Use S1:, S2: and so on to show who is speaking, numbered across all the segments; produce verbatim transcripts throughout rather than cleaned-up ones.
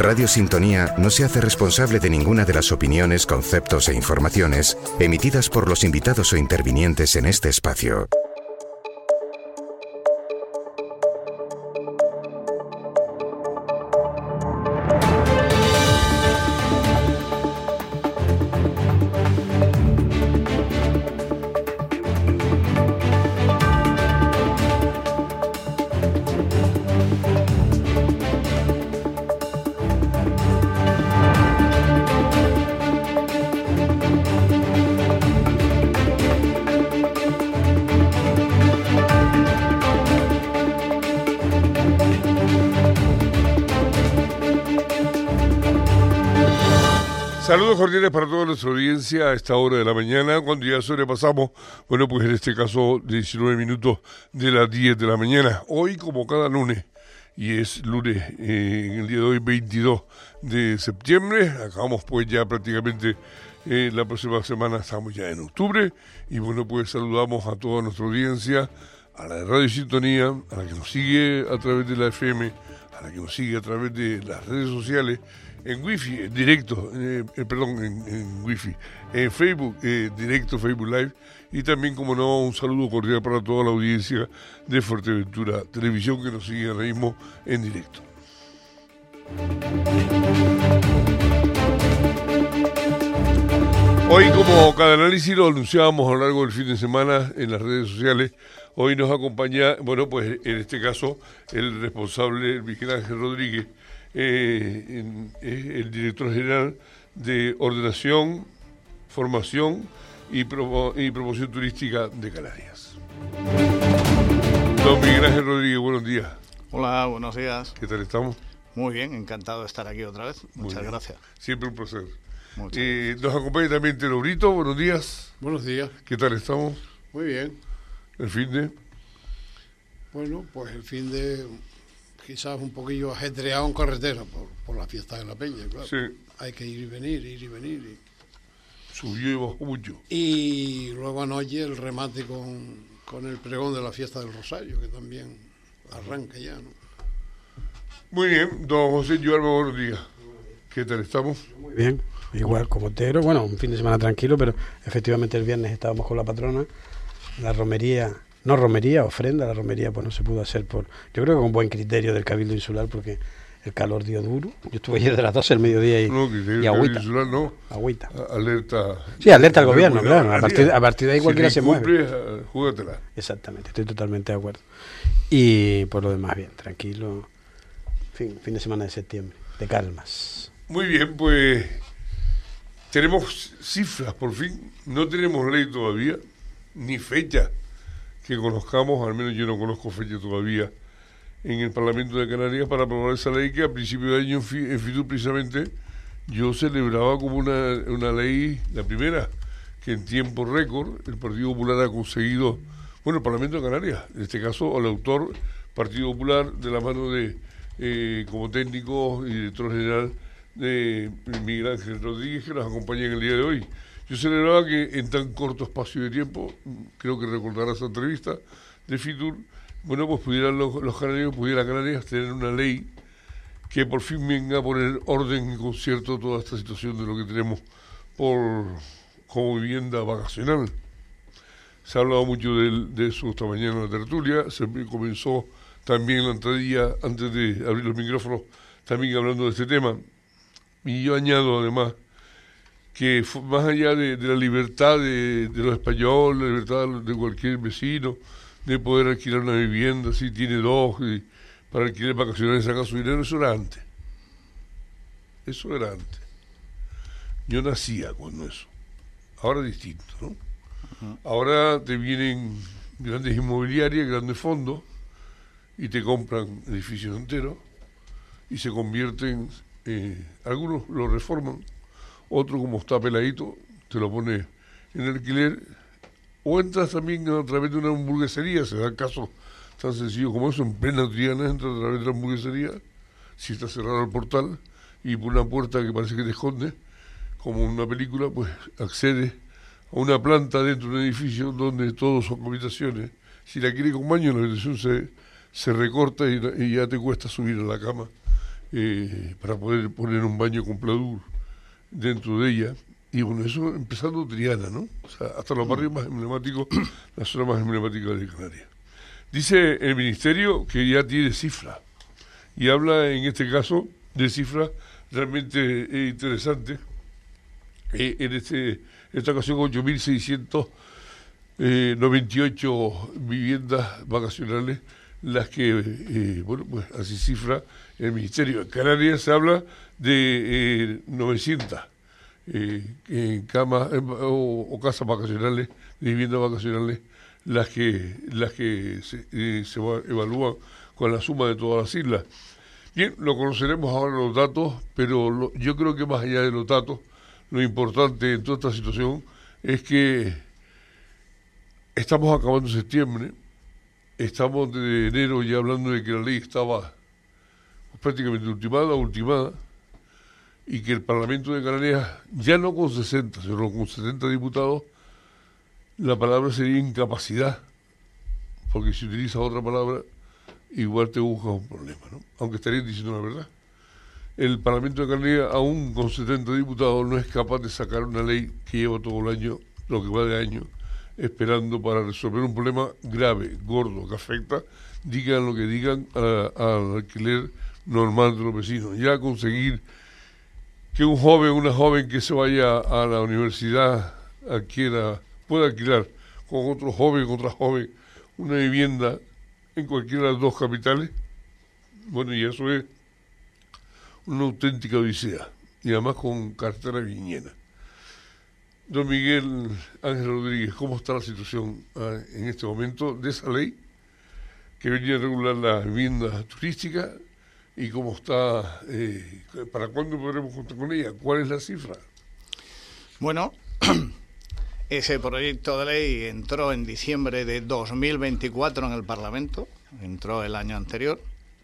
S1: Radio Sintonía no se hace responsable de ninguna de las opiniones, conceptos e informaciones emitidas por los invitados o intervinientes en este espacio.
S2: Saludos cordiales para toda nuestra audiencia a esta hora de la mañana, cuando ya sobrepasamos, bueno, pues en este caso diecinueve minutos de las diez de la mañana. Hoy, como cada lunes, y es lunes, eh, en el día de hoy, veintidós de septiembre, acabamos pues ya prácticamente eh, la próxima semana, estamos ya en octubre, y bueno, pues saludamos a toda nuestra audiencia, a la de Radio Sintonía, a la que nos sigue a través de la F M, a la que nos sigue a través de las redes sociales, en Wi-Fi, en directo, eh, eh, perdón, en, en Wi-Fi, en Facebook, eh, directo, Facebook Live, y también, como no, un saludo cordial para toda la audiencia de Fuerteventura Televisión que nos sigue ahora mismo en directo. Hoy, como cada análisis lo anunciábamos a lo largo del fin de semana en las redes sociales, hoy nos acompaña, bueno, pues en este caso, el responsable, Miguel Ángel Rodríguez, Eh, en, eh, el director general de Ordenación, Formación y, promo, y Promoción Turística de Canarias. Don Miguel Ángel Rodríguez, buenos días.
S3: Hola, buenos días.
S2: ¿Qué tal estamos?
S3: Muy bien, encantado de estar aquí otra vez. Muchas gracias.
S2: Siempre un placer.
S3: Eh,
S2: nos acompaña también Telo Brito, buenos días.
S4: Buenos días.
S2: ¿Qué tal estamos?
S4: Muy bien.
S2: ¿El fin de?
S4: Bueno, pues el fin de... quizás un poquillo ajetreado en carretera por, por la fiesta de la Peña, claro.
S2: Sí.
S4: Hay que ir y venir, ir y venir. Y...
S2: Subió y bajó mucho.
S4: Y luego anoche el remate con, con el pregón de la fiesta del Rosario, que también arranca ya, ¿no?
S2: Muy bien, don José Yuarbo, buenos días. ¿Qué tal estamos?
S5: Muy bien, igual como Tero, bueno, un fin de semana tranquilo, pero efectivamente el viernes estábamos con la patrona, la romería... No romería, ofrenda, la romería pues no se pudo hacer por, yo creo que con buen criterio del Cabildo Insular, porque el calor dio duro. Yo estuve ayer de las doce del mediodía y,
S2: no, criterio
S5: y agüita.
S2: Insular, no.
S5: Agüita.
S2: Alerta.
S5: Sí, alerta al gobierno, claro. A partir, a partir de ahí si cualquiera se mueve.
S2: Uh, júgatela.
S5: Exactamente, estoy totalmente de acuerdo. Y por lo demás, bien, tranquilo. Fin, fin de semana de septiembre, de calmas.
S2: Muy bien, pues tenemos cifras, por fin. No tenemos ley todavía, ni fecha que conozcamos, al menos yo no conozco fecha todavía, en el Parlamento de Canarias para aprobar esa ley que a principio de año en Fitur precisamente yo celebraba como una, una ley, la primera, que en tiempo récord el Partido Popular ha conseguido, bueno, el Parlamento de Canarias, en este caso el autor, Partido Popular, de la mano de, eh, como técnico y director general de Miguel Ángel Rodríguez, que nos acompaña en el día de hoy. Yo celebraba que en tan corto espacio de tiempo, creo que recordarás esa entrevista de Fitur, bueno, pues pudieran los, los canarios, pudiera Canarias tener una ley que por fin venga a poner orden y concierto toda esta situación de lo que tenemos por como vivienda vacacional. Se ha hablado mucho de, de eso esta mañana en la tertulia, se comenzó también en la entradilla, antes de abrir los micrófonos, también hablando de este tema. Y yo añado además que más allá de, de la libertad de, de los españoles, la libertad de cualquier vecino, de poder alquilar una vivienda, si tiene dos, y para alquiler vacacional y sacar su dinero, eso era antes. Eso era antes. Yo nacía cuando eso. Ahora es distinto, ¿no? Uh-huh. Ahora te vienen grandes inmobiliarias, grandes fondos, y te compran edificios enteros, y se convierten, eh, algunos lo reforman, otro, como está peladito, te lo pone en alquiler, o entras también a través de una hamburguesería, se da caso tan sencillo como eso, en plena Triana, entras a través de la hamburguesería, si está cerrado el portal, y por una puerta que parece que te esconde, como en una película, pues accedes a una planta dentro de un edificio donde todos son habitaciones. Si la quieres con baño, la habitación se, se recorta y, y ya te cuesta subir a la cama eh, para poder poner un baño con pladur dentro de ella. Y bueno, eso empezando Triana, ¿no? O sea, hasta los barrios más emblemáticos, las zonas más emblemáticas de Canarias. Dice el Ministerio que ya tiene cifras, y habla en este caso de cifras realmente eh, interesantes. Eh, en este, esta ocasión, ocho mil seiscientas noventa y ocho viviendas vacacionales, las que, eh, bueno, pues así cifra el Ministerio. En Canarias se habla de eh, novecientas. Eh, en camas eh, o, o casas vacacionales, viviendas vacacionales, las que las que se, eh, se evalúan con la suma de todas las islas. Bien, lo conoceremos ahora los datos, pero lo, yo creo que más allá de los datos, lo importante en toda esta situación es que estamos acabando septiembre, estamos de enero ya hablando de que la ley estaba prácticamente ultimada, ultimada, y que el Parlamento de Canarias, ya no con sesenta, sino con setenta diputados, la palabra sería incapacidad, porque si utilizas otra palabra, igual te buscas un problema, ¿no? Aunque estarías diciendo la verdad. El Parlamento de Canarias, aún con setenta diputados, no es capaz de sacar una ley que lleva todo el año, lo que va de año, esperando para resolver un problema grave, gordo, que afecta, digan lo que digan, al alquiler normal de los vecinos. Ya conseguir que un joven, una joven que se vaya a la universidad adquiera, pueda alquilar con otro joven, otra joven, una vivienda en cualquiera de las dos capitales, bueno, y eso es una auténtica odisea, y además con cartera viñena. Don Miguel Ángel Rodríguez, ¿cómo está la situación ah, en este momento de esa ley que venía a regular las viviendas turísticas? ¿Y cómo está? Eh, ¿Para cuándo podremos contar con ella? ¿Cuál es la cifra?
S3: Bueno, ese proyecto de ley entró en diciembre de dos mil veinticuatro en el Parlamento, entró el año anterior.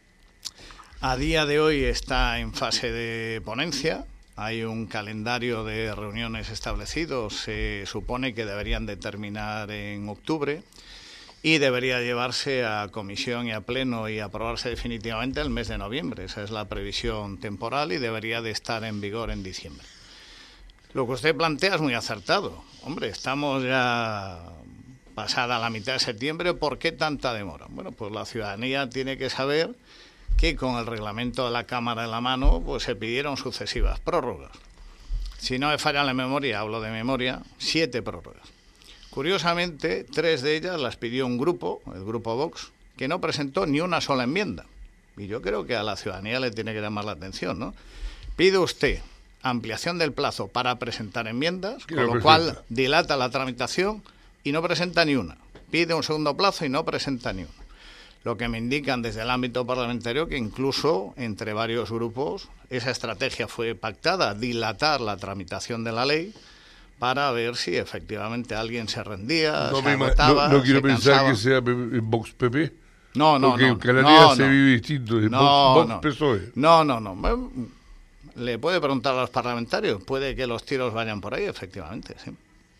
S3: A día de hoy está en fase de ponencia, hay un calendario de reuniones establecidos, se supone que deberían de terminar en octubre. Y debería llevarse a comisión y a pleno y aprobarse definitivamente el mes de noviembre. Esa es la previsión temporal y debería de estar en vigor en diciembre. Lo que usted plantea es muy acertado. Hombre, estamos ya pasada la mitad de septiembre, ¿por qué tanta demora? Bueno, pues la ciudadanía tiene que saber que con el reglamento de la Cámara en la mano, pues se pidieron sucesivas prórrogas. Si no me falla la memoria, hablo de memoria, siete prórrogas. Curiosamente, tres de ellas las pidió un grupo, el grupo Vox, que no presentó ni una sola enmienda. Y yo creo que a la ciudadanía le tiene que llamar la atención, ¿no? Pide usted ampliación del plazo para presentar enmiendas, con lo cual dilata la tramitación y no presenta ni una. Pide un segundo plazo y no presenta ni una. Lo que me indican desde el ámbito parlamentario que incluso entre varios grupos esa estrategia fue pactada, dilatar la tramitación de la ley, para ver si efectivamente alguien se rendía,
S2: no
S3: se
S2: me
S3: agotaba,
S2: no, no quiero
S3: se
S2: pensar
S3: cansaba.
S2: que sea Vox P P.
S3: No, no,
S2: porque
S3: no.
S2: en Canarias
S3: no,
S2: se
S3: no.
S2: vive distinto. De
S3: No,
S2: Vox,
S3: no.
S2: Vox P S O E.
S3: No, no, no. Le puede preguntar a los parlamentarios. Puede que los tiros vayan por ahí, efectivamente, sí.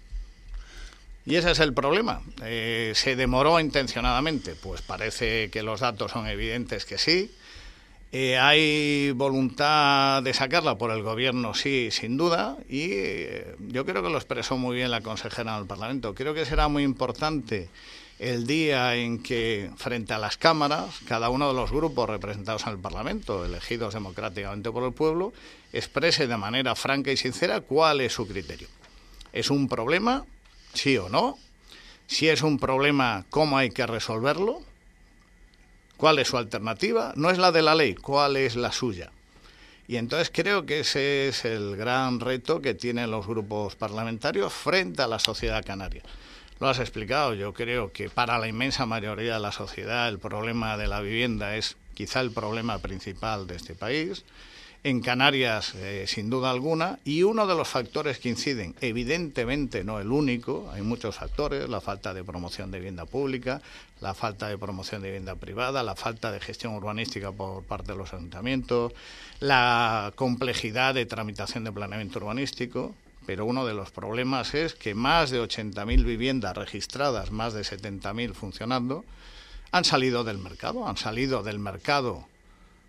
S3: Y ese es el problema. Eh, ¿Se demoró intencionadamente? Pues parece que los datos son evidentes que sí. Eh, ¿Hay voluntad de sacarla por el gobierno? Sí, sin duda, y eh, yo creo que lo expresó muy bien la consejera en el Parlamento. Creo que será muy importante el día en que, frente a las cámaras, cada uno de los grupos representados en el Parlamento, elegidos democráticamente por el pueblo, exprese de manera franca y sincera cuál es su criterio. ¿Es un problema? ¿Sí o no? Si es un problema, ¿cómo hay que resolverlo? ¿Cuál es su alternativa? No es la de la ley, ¿cuál es la suya? Y entonces creo que ese es el gran reto que tienen los grupos parlamentarios frente a la sociedad canaria. Lo has explicado, yo creo que para la inmensa mayoría de la sociedad el problema de la vivienda es quizá el problema principal de este país. En Canarias, eh, sin duda alguna, y uno de los factores que inciden, evidentemente no el único, hay muchos factores, la falta de promoción de vivienda pública, la falta de promoción de vivienda privada, la falta de gestión urbanística por parte de los ayuntamientos, la complejidad de tramitación de planeamiento urbanístico, pero uno de los problemas es que más de ochenta mil viviendas registradas, más de setenta mil funcionando, han salido del mercado, han salido del mercado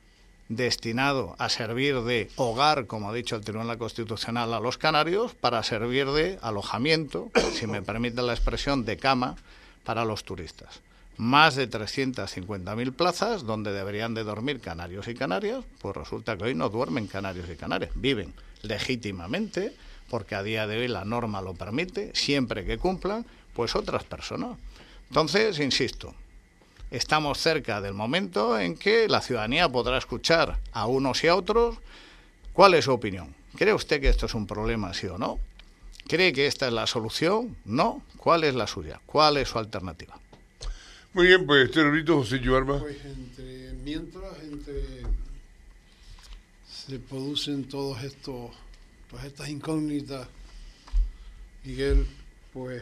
S3: destinado a servir de hogar, como ha dicho el Tribunal Constitucional, a los canarios, para servir de alojamiento, si me permiten la expresión, de cama para los turistas. Más de trescientas cincuenta mil plazas donde deberían de dormir canarios y canarias, pues resulta que hoy no duermen canarios y canarias, viven legítimamente, porque a día de hoy la norma lo permite, siempre que cumplan, pues otras personas. Entonces, insisto, estamos cerca del momento en que la ciudadanía podrá escuchar a unos y a otros. ¿Cuál es su opinión? ¿Cree usted que esto es un problema, sí o no? ¿Cree que esta es la solución? ¿No? ¿Cuál es la suya? ¿Cuál es su alternativa?
S2: Muy bien, pues, Terorito, José Yuarma.
S4: Pues entre, mientras entre se producen todos estos, todas estas incógnitas, Miguel, pues,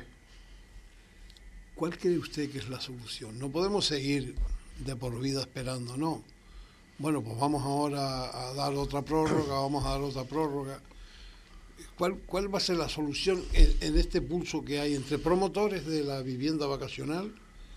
S4: ¿cuál cree usted que es la solución? No podemos seguir de por vida esperando, ¿no? Bueno, pues vamos ahora a dar otra prórroga, vamos a dar otra prórroga. ¿Cuál, cuál va a ser la solución en, en este pulso que hay entre promotores de la vivienda vacacional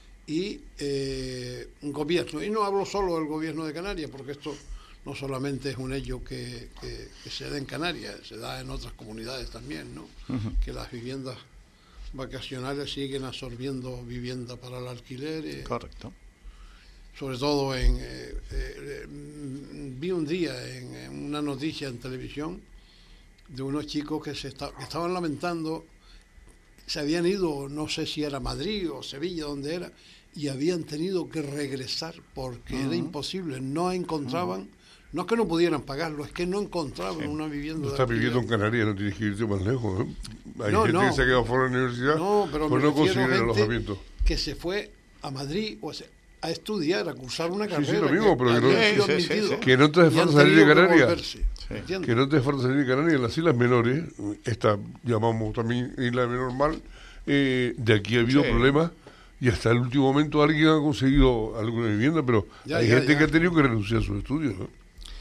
S4: y eh, un gobierno? Y no hablo solo del gobierno de Canarias, porque esto no solamente es un hecho que, que, que se da en Canarias, se da en otras comunidades también, ¿no? Uh-huh. Que las viviendas vacacionales siguen absorbiendo vivienda para el alquiler. Eh,
S3: Correcto.
S4: Sobre todo en... Eh, eh, vi un día en, en una noticia en televisión de unos chicos que se está, que estaban lamentando, se habían ido, no sé si era Madrid o Sevilla, donde era, y habían tenido que regresar porque uh-huh. era imposible, no encontraban, uh-huh. no es que no pudieran pagarlo, es que no encontraban sí. una vivienda.
S2: No estás viviendo en Canarias, no tienes que irte más lejos, ¿eh? Hay
S4: no,
S2: gente
S4: no,
S2: que se ha quedado fuera de la universidad
S4: no, pero
S2: por no conseguir el alojamiento.
S4: Que se fue a Madrid o sea, a estudiar, a cursar una carrera.
S2: Sí, sí, lo mismo,
S4: que,
S2: pero que no,
S4: sí, sí, sí.
S2: que no te hace falta salir de Canarias.
S4: Sí.
S2: Que no te hace falta salir de Canarias. En las islas menores, esta llamamos también isla normal, eh, de aquí ha habido sí. problemas y hasta el último momento alguien ha conseguido alguna vivienda, pero ya, hay ya, gente ya. que ha tenido que renunciar a sus estudios, ¿no?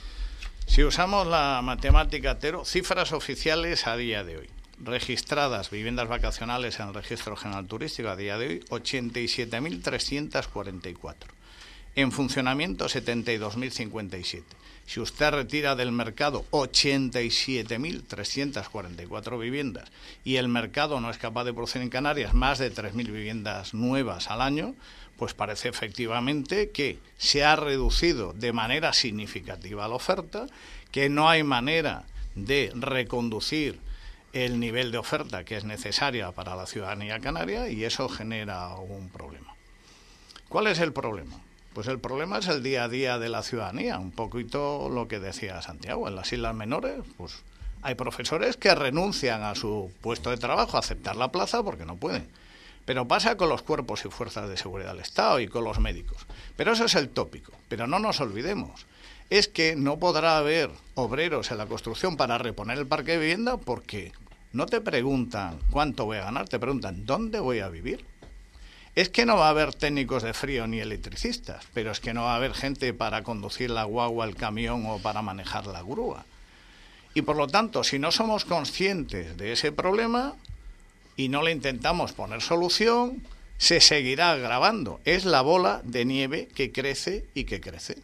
S3: Si usamos la matemática Tero, cifras oficiales a día de hoy. Registradas viviendas vacacionales en el Registro General Turístico a día de hoy, ochenta y siete mil trescientas cuarenta y cuatro. En funcionamiento, setenta y dos mil cincuenta y siete. Si usted retira del mercado ochenta y siete mil trescientas cuarenta y cuatro viviendas y el mercado no es capaz de producir en Canarias más de tres mil viviendas nuevas al año, pues parece efectivamente que se ha reducido de manera significativa la oferta, que no hay manera de reconducir el nivel de oferta que es necesaria para la ciudadanía canaria y eso genera un problema. ¿Cuál es el problema? Pues el problema es el día a día de la ciudadanía, un poquito lo que decía Santiago. En las islas menores, pues hay profesores que renuncian a su puesto de trabajo a aceptar la plaza porque no pueden. Pero pasa con los cuerpos y fuerzas de seguridad del Estado y con los médicos. Pero eso es el tópico. Pero no nos olvidemos. Es que no podrá haber obreros en la construcción para reponer el parque de vivienda porque no te preguntan cuánto voy a ganar, te preguntan dónde voy a vivir. Es que no va a haber técnicos de frío ni electricistas, pero es que no va a haber gente para conducir la guagua, el camión o para manejar la grúa. Y por lo tanto, si no somos conscientes de ese problema y no le intentamos poner solución, se seguirá agravando. Es la bola de nieve que crece y que crece.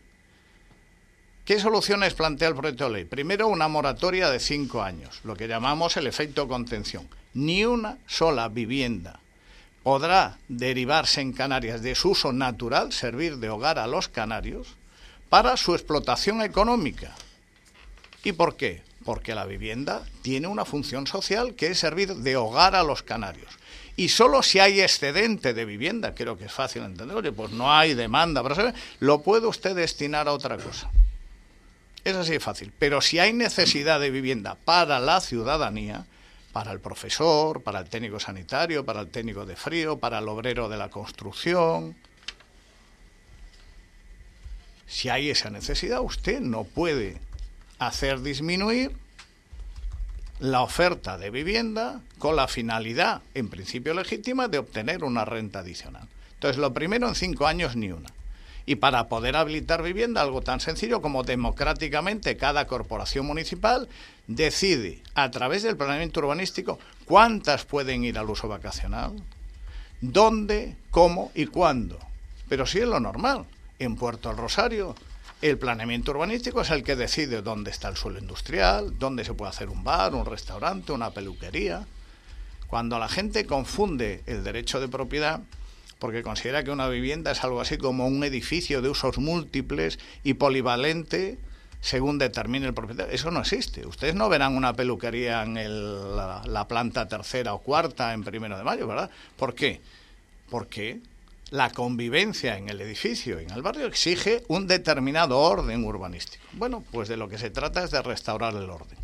S3: ¿Qué soluciones plantea el proyecto de ley? Primero, una moratoria de cinco años, lo que llamamos el efecto contención. Ni una sola vivienda podrá derivarse en Canarias de su uso natural, servir de hogar a los canarios, para su explotación económica. ¿Y por qué? Porque la vivienda tiene una función social que es servir de hogar a los canarios. Y solo si hay excedente de vivienda, creo que es fácil entender, oye, pues no hay demanda, pero lo puede usted destinar a otra cosa. Es así de fácil. Pero si hay necesidad de vivienda para la ciudadanía, para el profesor, para el técnico sanitario, para el técnico de frío, para el obrero de la construcción, si hay esa necesidad, usted no puede hacer disminuir la oferta de vivienda con la finalidad, en principio legítima, de obtener una renta adicional. Entonces, lo primero, en cinco años ni una. Y para poder habilitar vivienda, algo tan sencillo como democráticamente cada corporación municipal decide, a través del planeamiento urbanístico, cuántas pueden ir al uso vacacional, dónde, cómo y cuándo. Pero sí es lo normal. En Puerto del Rosario El planeamiento urbanístico es el que decide dónde está el suelo industrial, dónde se puede hacer un bar, un restaurante, una peluquería. Cuando la gente confunde el derecho de propiedad, porque considera que una vivienda es algo así como un edificio de usos múltiples y polivalente según determine el propietario. Eso no existe. Ustedes no verán una peluquería en el, la, la planta tercera o cuarta en Primero de Mayo, ¿verdad? ¿Por qué? Porque la convivencia en el edificio, en el barrio, exige un determinado orden urbanístico. Bueno, pues de lo que se trata es de restaurar el orden.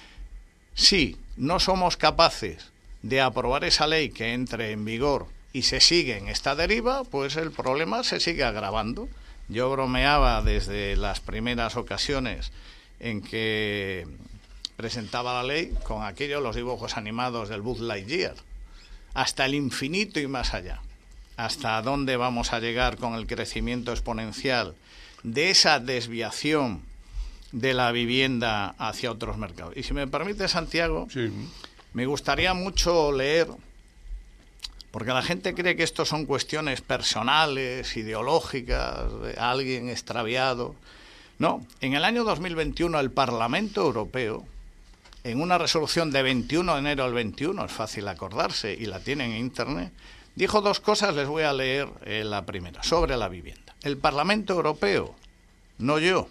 S3: Si no somos capaces de aprobar esa ley que entre en vigor y se sigue en esta deriva, pues el problema se sigue agravando. Yo bromeaba desde las primeras ocasiones en que presentaba la ley con aquellos los dibujos animados del Buzz Lightyear, hasta el infinito y más allá. Hasta dónde vamos a llegar con el crecimiento exponencial de esa desviación de la vivienda hacia otros mercados. Y si me permite, Santiago, sí. me gustaría mucho leer, porque la gente cree que esto son cuestiones personales, ideológicas, de alguien extraviado. No, en el año dos mil veintiuno el Parlamento Europeo, en una resolución de veintiuno de enero al veintiuno, es fácil acordarse y la tienen en internet, dijo dos cosas, les voy a leer eh, la primera, sobre la vivienda. El Parlamento Europeo, no yo,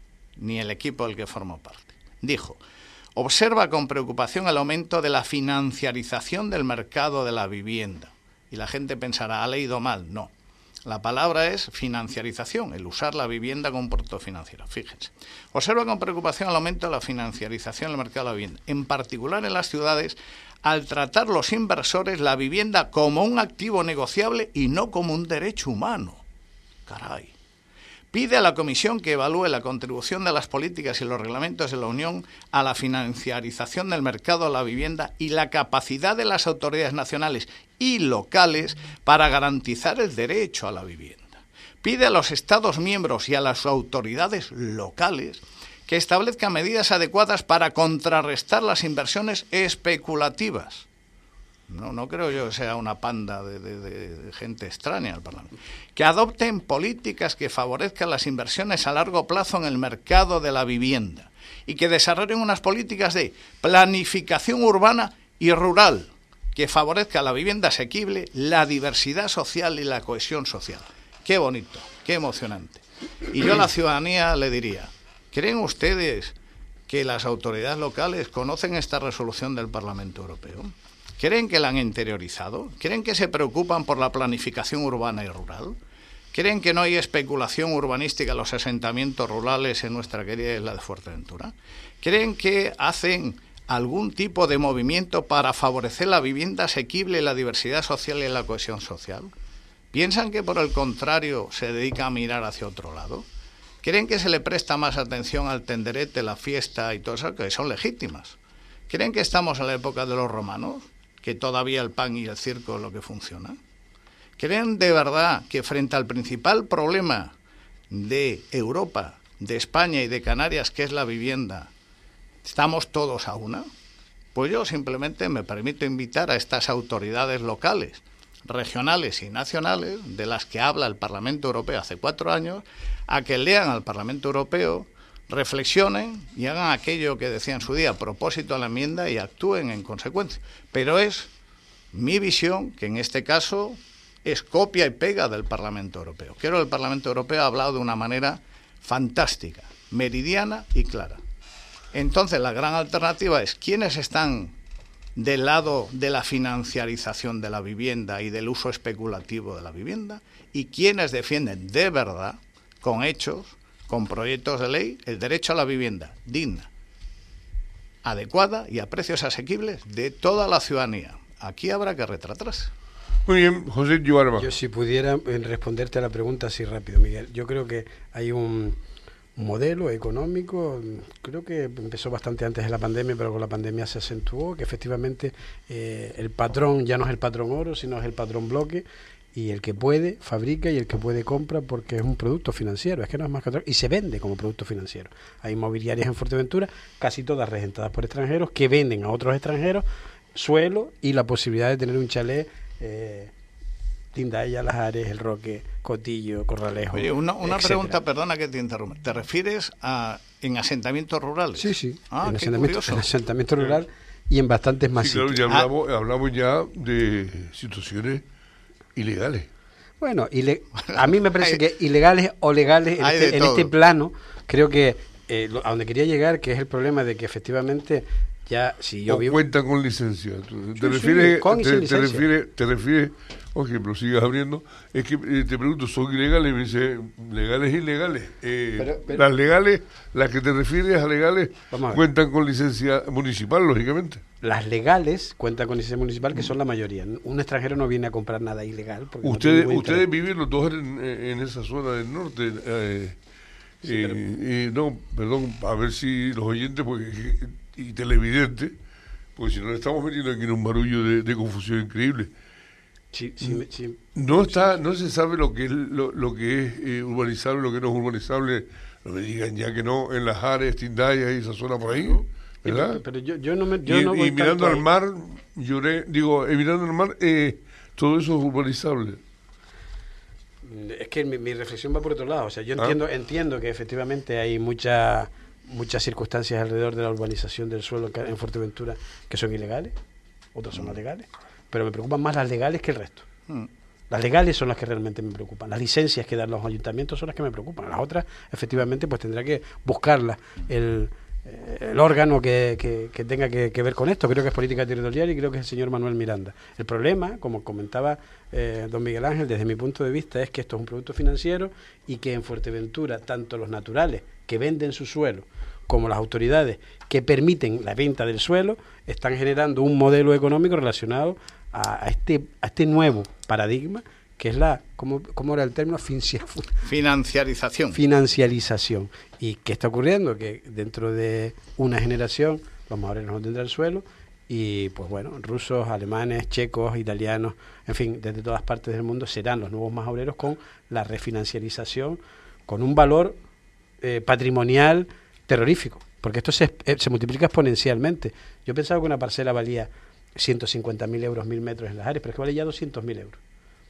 S3: ni el equipo del que formo parte, dijo: observa con preocupación el aumento de la financiarización del mercado de la vivienda. Y la gente pensará, ha leído mal. No. La palabra es financiarización, el usar la vivienda como un producto financiero. Fíjense. Observa con preocupación el aumento de la financiarización del mercado de la vivienda, en particular en las ciudades, al tratar los inversores la vivienda como un activo negociable y no como un derecho humano. Caray. Pide a la Comisión que evalúe la contribución de las políticas y los reglamentos de la Unión a la financiarización del mercado de la vivienda y la capacidad de las autoridades nacionales y locales para garantizar el derecho a la vivienda. Pide a los Estados miembros y a las autoridades locales que establezcan medidas adecuadas para contrarrestar las inversiones especulativas. No, no creo yo que sea una panda de, de, de gente extraña al Parlamento. Que adopten políticas que favorezcan las inversiones a largo plazo en el mercado de la vivienda y que desarrollen unas políticas de planificación urbana y rural que favorezca la vivienda asequible, la diversidad social y la cohesión social. Qué bonito, qué emocionante. Y yo a la ciudadanía le diría, ¿creen ustedes que las autoridades locales conocen esta resolución del Parlamento Europeo? ¿Creen que la han interiorizado? ¿Creen que se preocupan por la planificación urbana y rural? ¿Creen que no hay especulación urbanística en los asentamientos rurales en nuestra querida isla de Fuerteventura? ¿Creen que hacen algún tipo de movimiento para favorecer la vivienda asequible, la diversidad social y la cohesión social? ¿Piensan que por el contrario se dedica a mirar hacia otro lado? ¿Creen que se le presta más atención al tenderete, la fiesta y todo eso, que son legítimas? ¿Creen que estamos en la época de los romanos, que todavía el pan y el circo es lo que funciona? ¿Creen de verdad que frente al principal problema de Europa, de España y de Canarias, que es la vivienda, estamos todos a una? Pues yo simplemente me permito invitar a estas autoridades locales, regionales y nacionales, de las que habla el Parlamento Europeo hace cuatro años, a que lean al Parlamento Europeo, reflexionen y hagan aquello que decía en su día, propósito a la enmienda, y actúen en consecuencia. Pero es mi visión, que en este caso es copia y pega del Parlamento Europeo. Creo que el Parlamento Europeo ha hablado de una manera fantástica, meridiana y clara. Entonces la gran alternativa es quiénes están del lado de la financiarización de la vivienda y del uso especulativo de la vivienda, y quiénes defienden de verdad, con hechos, con proyectos de ley, el derecho a la vivienda digna, adecuada y a precios asequibles de toda la ciudadanía. Aquí habrá que retratarse.
S2: Muy bien, José Yuarba.
S5: Yo si pudiera responderte a la pregunta así rápido, Miguel. Yo creo que hay un modelo económico, creo que empezó bastante antes de la pandemia, pero con la pandemia se acentuó, que efectivamente eh, el patrón ya no es el patrón oro, sino es el patrón bloque, y el que puede fabrica y el que puede compra, porque es un producto financiero, es que no es más que otra, y se vende como producto financiero. Hay inmobiliarias en Fuerteventura, casi todas regentadas por extranjeros, que venden a otros extranjeros suelo y la posibilidad de tener un chalet eh, Tindaya, Las Ares, El Roque, Cotillo, Corralejo.
S3: Oye, una, una
S5: etcétera.
S3: pregunta, perdona que te interrumpa. ¿Te refieres a en asentamientos rurales?
S5: Sí, sí,
S3: Ah,
S5: en,
S3: qué
S5: asentamiento,
S3: curioso.
S5: en asentamiento rural y en bastantes más
S2: Sí, claro,
S5: sitios.
S2: ya hablamos, hablamos ya de situaciones ilegales.
S5: Bueno, ile- a mí me parece que ilegales o legales en,
S3: Hay
S5: este,
S3: de
S5: en este
S3: todo.
S5: plano, creo que eh, lo- a donde quería llegar, que es el problema de que efectivamente ya, si yo
S2: o
S5: vivo...
S2: cuentan con licencia. ¿Te,
S5: Sí,
S2: te
S5: sí,
S2: refieres,
S5: con y
S2: te,
S5: sin
S2: te
S5: licencia.
S2: refieres, te refieres, por ejemplo, sigas abriendo, es que eh, te pregunto, ¿son ilegales? Y me dice, legales y ilegales. Eh,
S5: Pero- pero-
S2: las legales, las que te refieres a legales,
S5: Vamos a ver.
S2: cuentan con licencia municipal, lógicamente.
S5: Las legales cuentan con licencia municipal, que son la mayoría. Un extranjero no viene a comprar nada ilegal. Porque no tiene
S2: Ustedes,
S5: ningún
S2: ustedes
S5: interés.
S2: viven los dos en, en esa zona del norte. Eh, eh, eh, no, perdón, a ver si los oyentes porque, y televidentes, porque si no le estamos metiendo aquí en un barullo de, de confusión increíble.
S5: Sí, sí, me- sí.
S2: No está, no se sabe lo que es lo, lo que es eh, urbanizable, lo que no es urbanizable. No me digan ya que no, en las Ares, Tindaya y esa zona por ahí, ¿verdad?
S5: Pero, pero yo, yo no me yo
S2: y
S5: no
S2: y
S5: voy
S2: mirando
S5: tanto
S2: al
S5: ahí.
S2: mar, lloré, digo, eh, mirando al mar, eh, todo eso es urbanizable.
S5: Es que mi, mi reflexión va por otro lado. O sea, yo
S2: Ah.
S5: entiendo entiendo que efectivamente hay mucha, muchas circunstancias alrededor de la urbanización del suelo en Ca- en Fuerteventura que son ilegales, otras son más legales, pero me preocupan más las legales que el resto.
S3: Mm.
S5: Las legales son las que realmente me preocupan. Las licencias que dan los ayuntamientos son las que me preocupan. Las otras, efectivamente, pues tendrá que buscarlas el, eh, el órgano que, que- que tenga que, que ver con esto. Creo que es política territorial y creo que es el señor Manuel Miranda. El problema, como comentaba eh, don Miguel Ángel, desde mi punto de vista, es que esto es un producto financiero y que en Fuerteventura, tanto los naturales que venden su suelo como las autoridades que permiten la venta del suelo, están generando un modelo económico relacionado a, a este a este nuevo paradigma que es la, ¿cómo, cómo era el término? Fincia-
S3: Financiarización.
S5: financialización. ¿Y qué está ocurriendo? Que dentro de una generación los maorenos no tendrán suelo y pues bueno, rusos, alemanes, checos, italianos, en fin, desde todas partes del mundo serán los nuevos majoreros con la refinancialización, con un valor eh, patrimonial terrorífico, porque esto se, eh, se multiplica exponencialmente. Yo pensaba que una parcela valía ciento cincuenta mil euros, mil metros en las áreas, pero es que vale ya doscientos mil euros.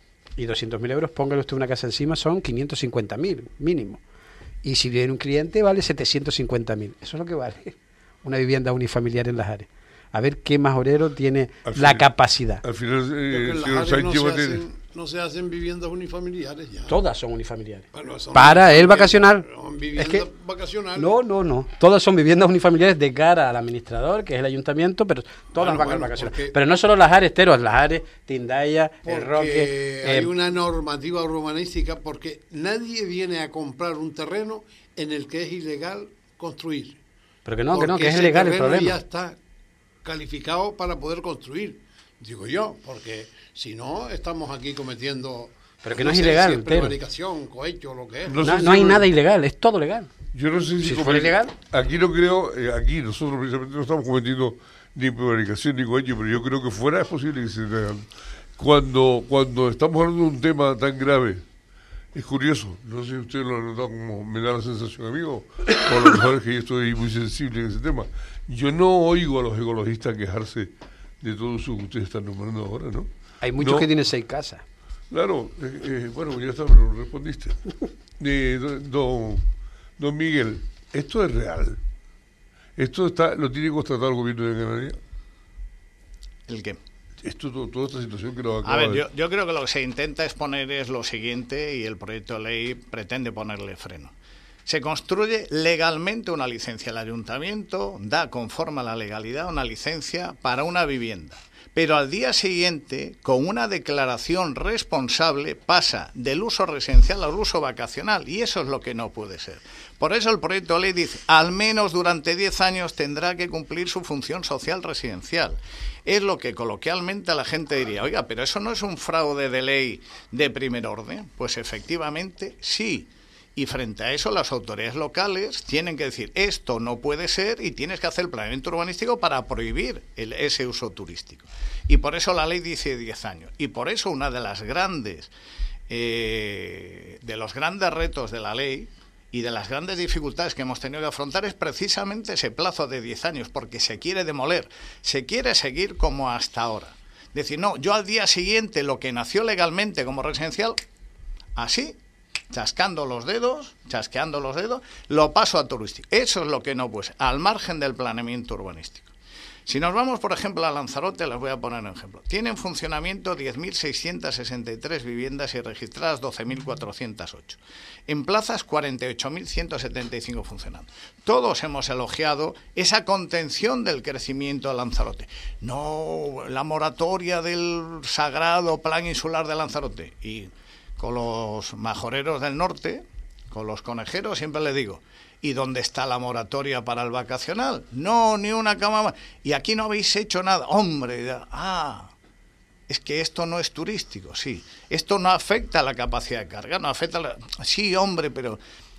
S5: Y doscientos mil euros, póngale usted una casa encima, son quinientos cincuenta mil mínimo. Y si viene un cliente, vale setecientos cincuenta mil. Eso es lo que vale una vivienda unifamiliar en las áreas. A ver qué majorero tiene
S2: Al
S5: la
S2: final-
S5: capacidad.
S2: Al final,
S4: Creo
S2: eh,
S4: que en las
S2: señor
S4: áreas
S2: Sánchez
S4: no,
S2: va a
S4: se
S2: tener-
S4: hacen, no se hacen viviendas unifamiliares ya.
S5: Todas son unifamiliares.
S4: Bueno, son
S5: Para el
S4: viviendas-
S5: vacacional.
S4: son
S5: Es
S4: viviendas
S5: que
S4: vacacionales.
S5: no, no, no. Todas son viviendas unifamiliares de cara al administrador, que es el ayuntamiento, pero todas
S4: Bueno,
S5: van
S4: bueno,
S5: al vacacional.
S4: porque-
S5: Pero no solo las Ares, Teros, las Ares, Tindaya, El
S4: Porque
S5: Roque.
S4: hay
S5: eh,
S4: una normativa urbanística porque nadie viene a comprar un terreno en el que es ilegal construir.
S5: pero que no, que no,
S4: Porque
S5: que es
S4: ese
S5: legal el
S4: terreno
S5: problema.
S4: ya está calificado para poder construir, digo yo, porque si no estamos aquí cometiendo.
S5: Pero que no es
S4: sé
S5: ilegal,
S4: si es
S5: Tero.
S4: prevaricación, cohecho, lo que es.
S2: No
S5: No,
S2: sé
S5: no
S2: si
S5: hay
S2: me-
S5: nada ilegal, es todo legal.
S2: Yo no sé si,
S5: Si
S2: comet-
S5: fuera ilegal.
S2: Aquí no creo, eh, aquí nosotros precisamente no estamos cometiendo ni prevaricación ni cohecho, pero yo creo que fuera es posible que se hagan. Cuando, cuando estamos hablando de un tema tan grave, es curioso, no sé si usted lo ha notado como me da la sensación, amigo, o a lo mejor es que yo estoy muy sensible en ese tema. Yo no oigo a los ecologistas quejarse de todo eso que ustedes están nombrando ahora, ¿no?
S5: Hay muchos
S2: No.
S5: que tienen seis casas.
S2: Claro, eh, eh, bueno, ya está, pero respondiste. Eh, do- don, don Miguel, esto es real. Esto está, lo tiene constatado el gobierno de Canarias.
S3: ¿El qué?
S2: Esto, to- toda esta situación que nos acaba
S3: A ver,
S2: de...
S3: yo, yo creo que lo que se intenta exponer es lo siguiente y el proyecto de ley pretende ponerle freno. Se construye legalmente una licencia. El ayuntamiento da conforme a la legalidad una licencia para una vivienda. Pero al día siguiente, con una declaración responsable, pasa del uso residencial al uso vacacional. Y eso es lo que no puede ser. Por eso el proyecto de ley dice, al menos durante diez años tendrá que cumplir su función social residencial. Es lo que coloquialmente la gente diría, oiga, pero eso no es un fraude de ley de primer orden. Pues efectivamente sí. Y frente a eso las autoridades locales tienen que decir, esto no puede ser y tienes que hacer el planeamiento urbanístico para prohibir el, ese uso turístico. Y por eso la ley dice diez años. Y por eso una de las grandes, eh, de los grandes retos de la ley y de las grandes dificultades que hemos tenido que afrontar es precisamente ese plazo de diez años, porque se quiere demoler, se quiere seguir como hasta ahora. Decir, no, yo al día siguiente lo que nació legalmente como residencial, así, chascando los dedos, chasqueando los dedos, lo paso a turístico. Eso es lo que no puede ser, al margen del planeamiento urbanístico. Si nos vamos, por ejemplo, a Lanzarote, les voy a poner un ejemplo. Tiene en funcionamiento diez mil seiscientas sesenta y tres viviendas y registradas doce mil cuatrocientas ocho. En plazas, cuarenta y ocho mil ciento setenta y cinco funcionando. Todos hemos elogiado esa contención del crecimiento de Lanzarote. No, la moratoria del sagrado Plan Insular de Lanzarote. Y con los majoreros del norte, con los conejeros, siempre les digo, ¿y dónde está la moratoria para el vacacional? No, ni una cama más. Y aquí no habéis hecho nada. Hombre, ah, es que esto no es turístico, sí. Esto no afecta a la capacidad de carga, no afecta a la... Sí, hombre, pero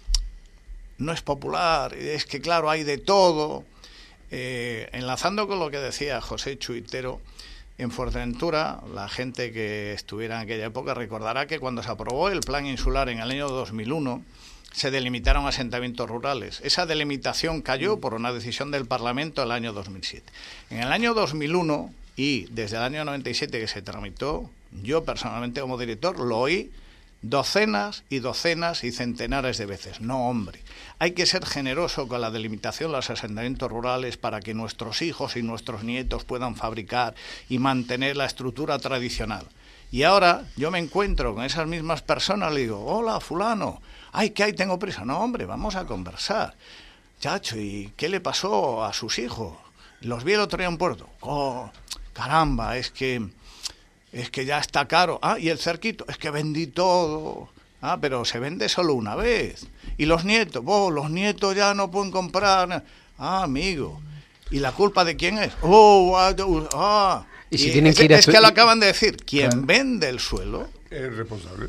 S3: no es popular. Es que, claro, hay de todo. Eh, enlazando con lo que decía José Chuitero, en Fuerteventura, la gente que estuviera en aquella época recordará que cuando se aprobó el Plan Insular en el año dos mil uno, se delimitaron asentamientos rurales. Esa delimitación cayó por una decisión del Parlamento el año dos mil siete. En el año dos mil uno y desde el año noventa y siete que se tramitó, yo personalmente como director lo oí docenas y docenas y centenares de veces. No, hombre, hay que ser generoso con la delimitación de los asentamientos rurales para que nuestros hijos y nuestros nietos puedan fabricar y mantener la estructura tradicional. Y ahora yo me encuentro con esas mismas personas, le digo, hola, fulano, ay, ¿qué hay? Tengo prisa. No, hombre, vamos a conversar. Chacho, ¿y qué le pasó a sus hijos? Los vi el otro día en Puerto. Oh, caramba, es que... es que ya está caro. Ah, y el cerquito, es que vendí todo. Ah, pero se vende solo una vez. Y los nietos, oh, los nietos ya no pueden comprar. Ah, amigo. ¿Y la culpa de quién es? Oh, ah, ah.
S5: Y si
S3: y
S5: tienen
S3: es,
S5: que ir a
S3: es que lo acaban de decir. Quien
S5: claro.
S3: vende el suelo
S2: Es el responsable.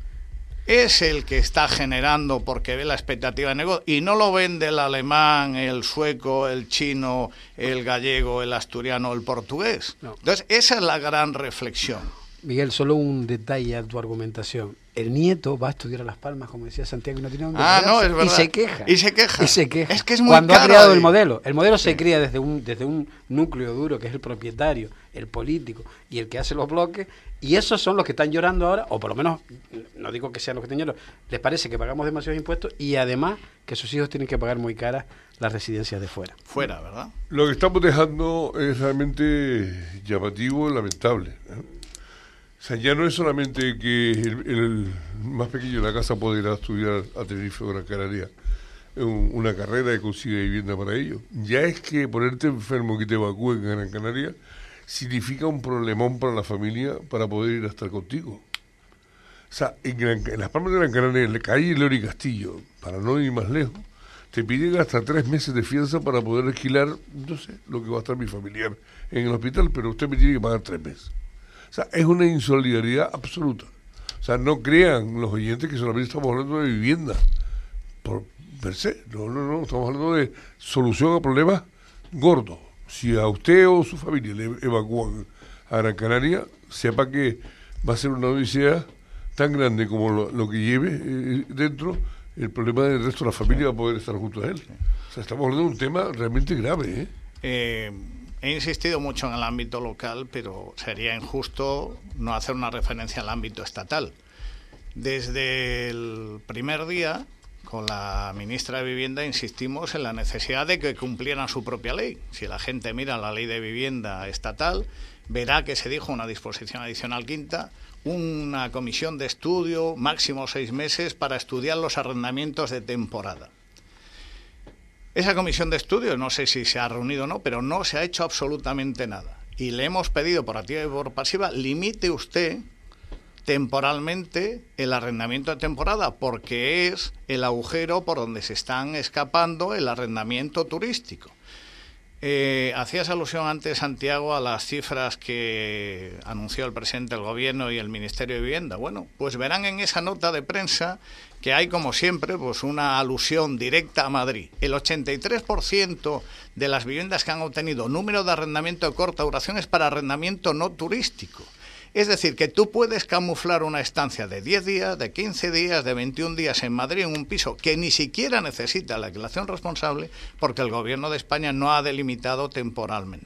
S3: es el que está generando porque ve la expectativa de negocio. Y no lo vende el alemán, el sueco, el chino, el gallego, el asturiano, el portugués. No. Entonces, esa es la gran reflexión.
S5: Miguel, solo un detalle a tu argumentación. El nieto va a estudiar a Las Palmas, como decía Santiago, y no tiene dónde
S3: Ah,
S5: quedarse,
S3: no, es verdad.
S5: Y se queja.
S3: Y se queja.
S5: Y se queja.
S3: Es que es muy
S5: Cuando
S3: caro
S5: ha creado
S3: ahí.
S5: el modelo. El modelo
S3: Sí.
S5: se cría desde un, desde un núcleo duro, que es el propietario, el político, y el que hace los bloques, y esos son los que están llorando ahora, o por lo menos, no digo que sean los que estén llorando, les parece que pagamos demasiados impuestos, y además que sus hijos tienen que pagar muy caras las residencias de fuera.
S3: Fuera, ¿verdad?
S2: Lo que estamos dejando es realmente llamativo, lamentable, ¿eh? O sea, ya no es solamente que el, el más pequeño de la casa pueda ir a estudiar a Tenerife o Gran Canaria un, una carrera y consigue vivienda para ellos. Ya es que ponerte enfermo que te evacúen en Gran Canaria significa un problemón para la familia para poder ir a estar contigo. O sea, en, Gran, en Las Palmas de Gran Canaria, en la calle León y Castillo, para no ir más lejos, te piden hasta tres meses de fianza para poder alquilar, no sé, lo que va a estar mi familiar en el hospital, pero usted me tiene que pagar tres meses. O sea, es una insolidaridad absoluta. O sea, no crean los oyentes que solamente estamos hablando de vivienda por per se. No, no, no. Estamos hablando de solución a problemas gordos. Si a usted o su familia le evacúan a Gran Canaria, sepa que va a ser una odisea tan grande como lo, lo que lleve eh, dentro, el problema del resto de la familia va a poder estar junto a él. O sea, estamos hablando de un tema realmente grave, ¿eh?
S3: Eh... He insistido mucho en el ámbito local, pero sería injusto no hacer una referencia al ámbito estatal. Desde el primer día, con la ministra de Vivienda, insistimos en la necesidad de que cumplieran su propia ley. Si la gente mira la ley de vivienda estatal, verá que se dijo una disposición adicional quinta, una comisión de estudio, máximo seis meses, para estudiar los arrendamientos de temporada. Esa comisión de estudio, no sé si se ha reunido o no, pero no se ha hecho absolutamente nada. Y le hemos pedido por activa y por pasiva, limite usted temporalmente el arrendamiento de temporada, porque es el agujero por donde se están escapando el arrendamiento turístico. Eh, hacías alusión antes, Santiago, a las cifras que anunció el presidente del Gobierno y el Ministerio de Vivienda. Bueno, pues verán en esa nota de prensa que hay, como siempre, pues una alusión directa a Madrid. El ochenta y tres por ciento de las viviendas que han obtenido número de arrendamiento de corta duración es para arrendamiento no turístico. Es decir, que tú puedes camuflar una estancia de diez días, de quince días, de veintiún días en Madrid en un piso que ni siquiera necesita la declaración responsable porque el Gobierno de España no ha delimitado temporalmente.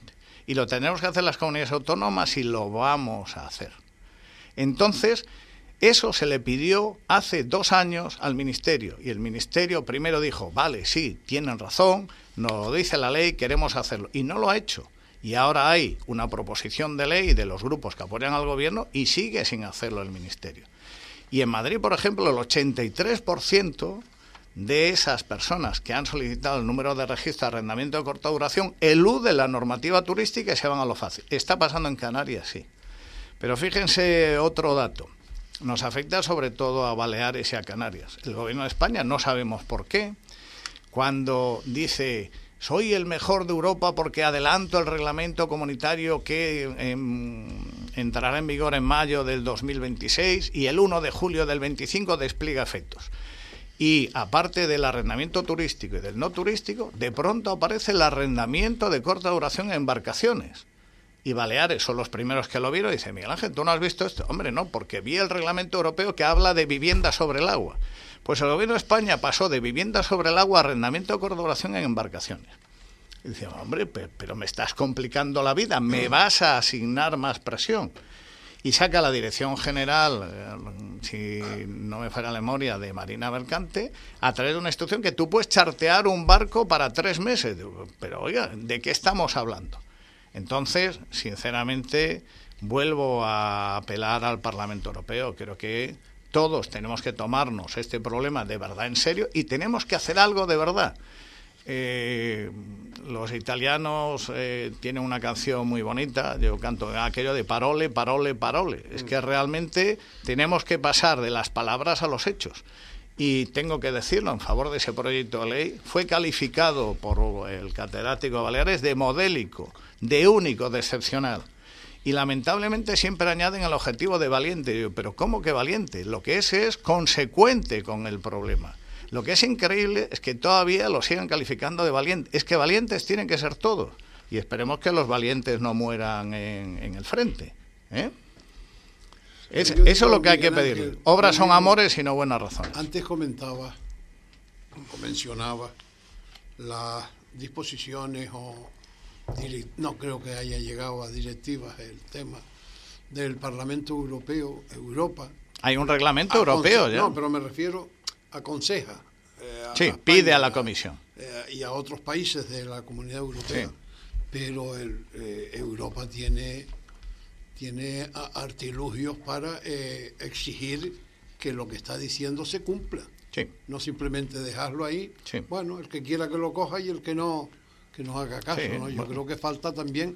S3: Y lo tenemos que hacer las comunidades autónomas y lo vamos a hacer. Entonces, eso se le pidió hace dos años al Ministerio. Y el Ministerio primero dijo, vale, sí, tienen razón, nos lo dice la ley, queremos hacerlo. Y no lo ha hecho. Y ahora hay una proposición de ley de los grupos que apoyan al gobierno y sigue sin hacerlo el Ministerio. Y en Madrid, por ejemplo, el ochenta y tres por ciento de esas personas que han solicitado el número de registro de arrendamiento de corta duración elude la normativa turística y se van a lo fácil. Está pasando en Canarias, sí. Pero fíjense otro dato. Nos afecta sobre todo a Baleares y a Canarias. El gobierno de España, no sabemos por qué, cuando dice... soy el mejor de Europa porque adelanto el reglamento comunitario que eh, entrará en vigor en mayo del dos mil veintiséis y el uno de julio del veinticinco despliega efectos. Y aparte del arrendamiento turístico y del no turístico, de pronto aparece el arrendamiento de corta duración en embarcaciones. Y Baleares son los primeros que lo vieron y dicen, Miguel Ángel, ¿tú no has visto esto? Hombre, no, porque vi el reglamento europeo que habla de vivienda sobre el agua. Pues el gobierno de España pasó de vivienda sobre el agua a arrendamiento de corta duración en embarcaciones. Y decíamos, hombre, pero me estás complicando la vida, me vas a asignar más presión. Y saca la Dirección General, si no me falla la memoria, de Marina Mercante, a través de una instrucción que tú puedes chartear un barco para tres meses. Pero oiga, ¿de qué estamos hablando? Entonces, sinceramente, vuelvo a apelar al Parlamento Europeo. Creo que todos tenemos que tomarnos este problema de verdad en serio y tenemos que hacer algo de verdad. Eh, los italianos eh, tienen una canción muy bonita, yo canto aquello de parole, parole, parole. Es que realmente tenemos que pasar de las palabras a los hechos. Y tengo que decirlo, en favor de ese proyecto de ley, fue calificado por el catedrático de Baleares de modélico, de único, de excepcional. Y lamentablemente siempre añaden el objetivo de valiente. Yo, pero ¿cómo que valiente? Lo que es es consecuente con el problema. Lo que es increíble es que todavía lo sigan calificando de valiente. Es que valientes tienen que ser todos. Y esperemos que los valientes no mueran en, en el frente. ¿eh? Es, eso es lo que hay que pedir. Obras son amores y no buenas razones.
S4: Antes comentaba, o mencionaba, las disposiciones o... no creo que haya llegado a directivas el tema del Parlamento Europeo, Europa.
S3: Hay un reglamento europeo ya.
S4: No, pero me refiero... aconseja eh, a
S3: sí,
S4: España,
S3: pide a la Comisión
S4: eh, y a otros países de la Comunidad Europea, sí. Pero el, eh, Europa tiene tiene artilugios para eh, exigir que lo que está diciendo se cumpla,
S3: sí.
S4: No simplemente dejarlo ahí,
S3: sí.
S4: Bueno, el que quiera que lo coja y el que no que nos haga caso,
S3: sí,
S4: ¿no? Yo
S3: bueno.
S4: creo que falta también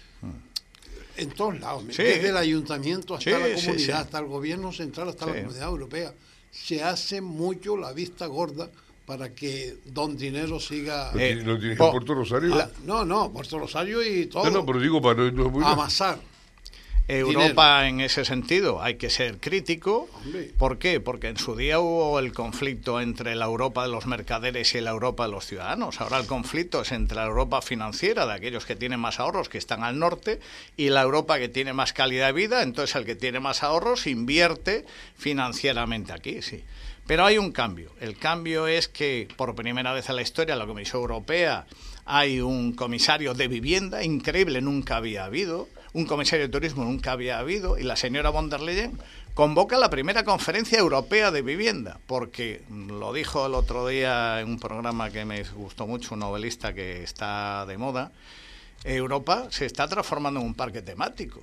S4: en todos lados,
S3: sí.
S4: Desde el ayuntamiento hasta
S3: sí,
S4: la comunidad,
S3: sí, sí.
S4: hasta el gobierno central, hasta sí. La Comunidad Europea. Se hace mucho la vista gorda para que don dinero siga...
S2: ¿No, eh, ¿no tienes en Puerto Rosario?
S4: La, no, no, Puerto Rosario y todo.
S2: No, no, pero digo para... No, no,
S4: amasar.
S3: Europa,
S4: dinero.
S3: En ese sentido, hay que ser crítico.
S4: Hombre.
S3: ¿Por qué? Porque en su día hubo el conflicto entre la Europa de los mercaderes y la Europa de los ciudadanos. Ahora el conflicto es entre la Europa financiera, de aquellos que tienen más ahorros, que están al norte, y la Europa que tiene más calidad de vida. Entonces el que tiene más ahorros invierte financieramente aquí, sí. Pero hay un cambio. El cambio es que por primera vez en la historia la Comisión Europea hay un comisario de vivienda, increíble, nunca había habido. Un comisario de turismo nunca había habido, y la señora von der Leyen convoca la primera conferencia europea de vivienda, porque lo dijo el otro día en un programa que me gustó mucho, un novelista que está de moda, Europa se está transformando en un parque temático,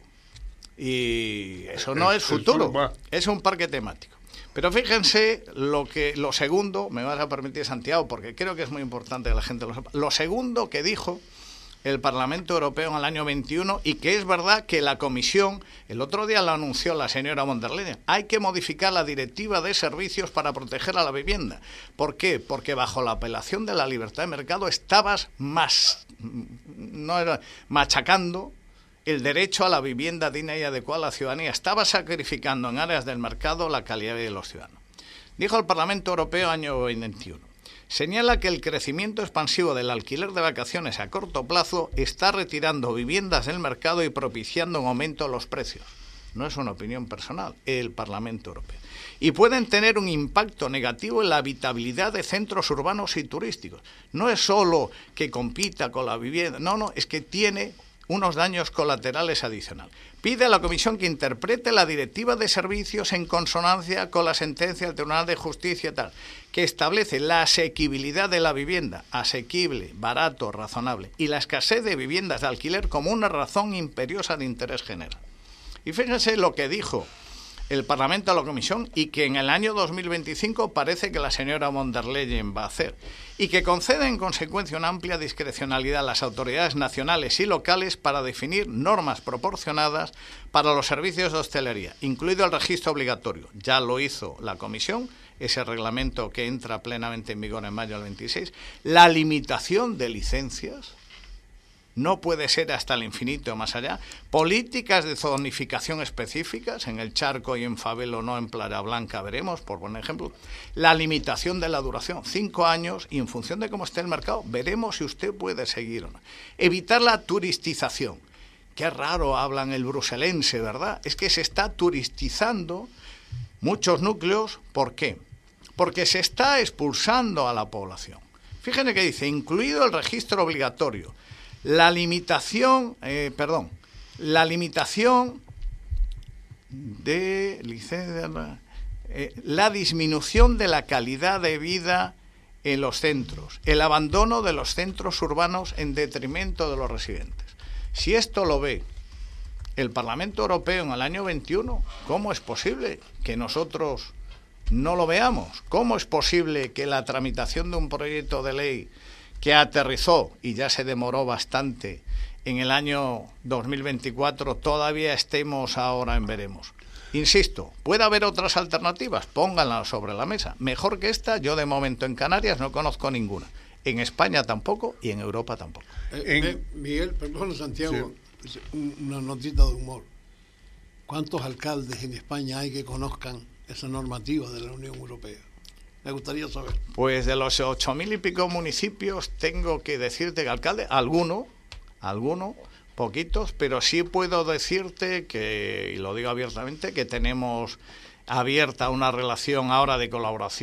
S3: y eso no es futuro, es un parque temático. Pero fíjense lo que lo segundo, me vas a permitir, Santiago, porque creo que es muy importante que la gente lo sepa, lo segundo que dijo el Parlamento Europeo en el año veintiuno, y que es verdad que la Comisión, el otro día lo anunció la señora von der Leyen, hay que modificar la directiva de servicios para proteger a la vivienda. ¿Por qué? Porque bajo la apelación de la libertad de mercado estabas más, no era, machacando el derecho a la vivienda digna y adecuada a la ciudadanía. Estaba sacrificando en áreas del mercado la calidad de los ciudadanos. Dijo el Parlamento Europeo año veintiuno. Señala que el crecimiento expansivo del alquiler de vacaciones a corto plazo está retirando viviendas del mercado y propiciando un aumento de los precios. No es una opinión personal, el Parlamento Europeo. Y pueden tener un impacto negativo en la habitabilidad de centros urbanos y turísticos. No es solo que compita con la vivienda, no, no, es que tiene unos daños colaterales adicionales. Pide a la Comisión que interprete la Directiva de Servicios en consonancia con la sentencia del Tribunal de Justicia tal, que establece la asequibilidad de la vivienda, asequible, barato, razonable, y la escasez de viviendas de alquiler como una razón imperiosa de interés general. Y fíjense lo que dijo el Parlamento a la Comisión y que en el año dos mil veinticinco parece que la señora von der Leyen va a hacer, y que concede en consecuencia una amplia discrecionalidad a las autoridades nacionales y locales para definir normas proporcionadas para los servicios de hostelería, incluido el registro obligatorio. Ya lo hizo la Comisión, ese reglamento que entra plenamente en vigor en mayo del veintiséis, la limitación de licencias, no puede ser hasta el infinito más allá, políticas de zonificación específicas, en el Charco y en Fabelo no, en Playa Blanca veremos, por poner ejemplo, la limitación de la duración, cinco años, y en función de cómo esté el mercado, veremos si usted puede seguir o no. Evitar la turistización. Qué raro hablan el bruselense, ¿verdad? Es que se está turistizando muchos núcleos, ¿por qué? Porque se está expulsando a la población. Fíjense que dice, incluido el registro obligatorio, La limitación, eh, perdón, la limitación de licencia, eh, la disminución de la calidad de vida en los centros, el abandono de los centros urbanos en detrimento de los residentes. Si esto lo ve el Parlamento Europeo en el año veintiuno, ¿cómo es posible que nosotros no lo veamos? ¿Cómo es posible que la tramitación de un proyecto de ley que aterrizó y ya se demoró bastante en el año dos mil veinticuatro, todavía estemos ahora en veremos? Insisto, puede haber otras alternativas, pónganlas sobre la mesa. Mejor que esta, yo de momento en Canarias no conozco ninguna. En España tampoco y en Europa tampoco.
S4: Eh,
S2: en...
S4: eh, Miguel, perdón, Santiago,
S2: sí.
S4: Una notita de humor. ¿Cuántos alcaldes en España hay que conozcan esa normativa de la Unión Europea? Me gustaría saber.
S3: Pues de los ocho mil y pico municipios tengo que decirte que alcalde, alguno, alguno, poquitos, pero sí puedo decirte que, y lo digo abiertamente, que tenemos abierta una relación ahora de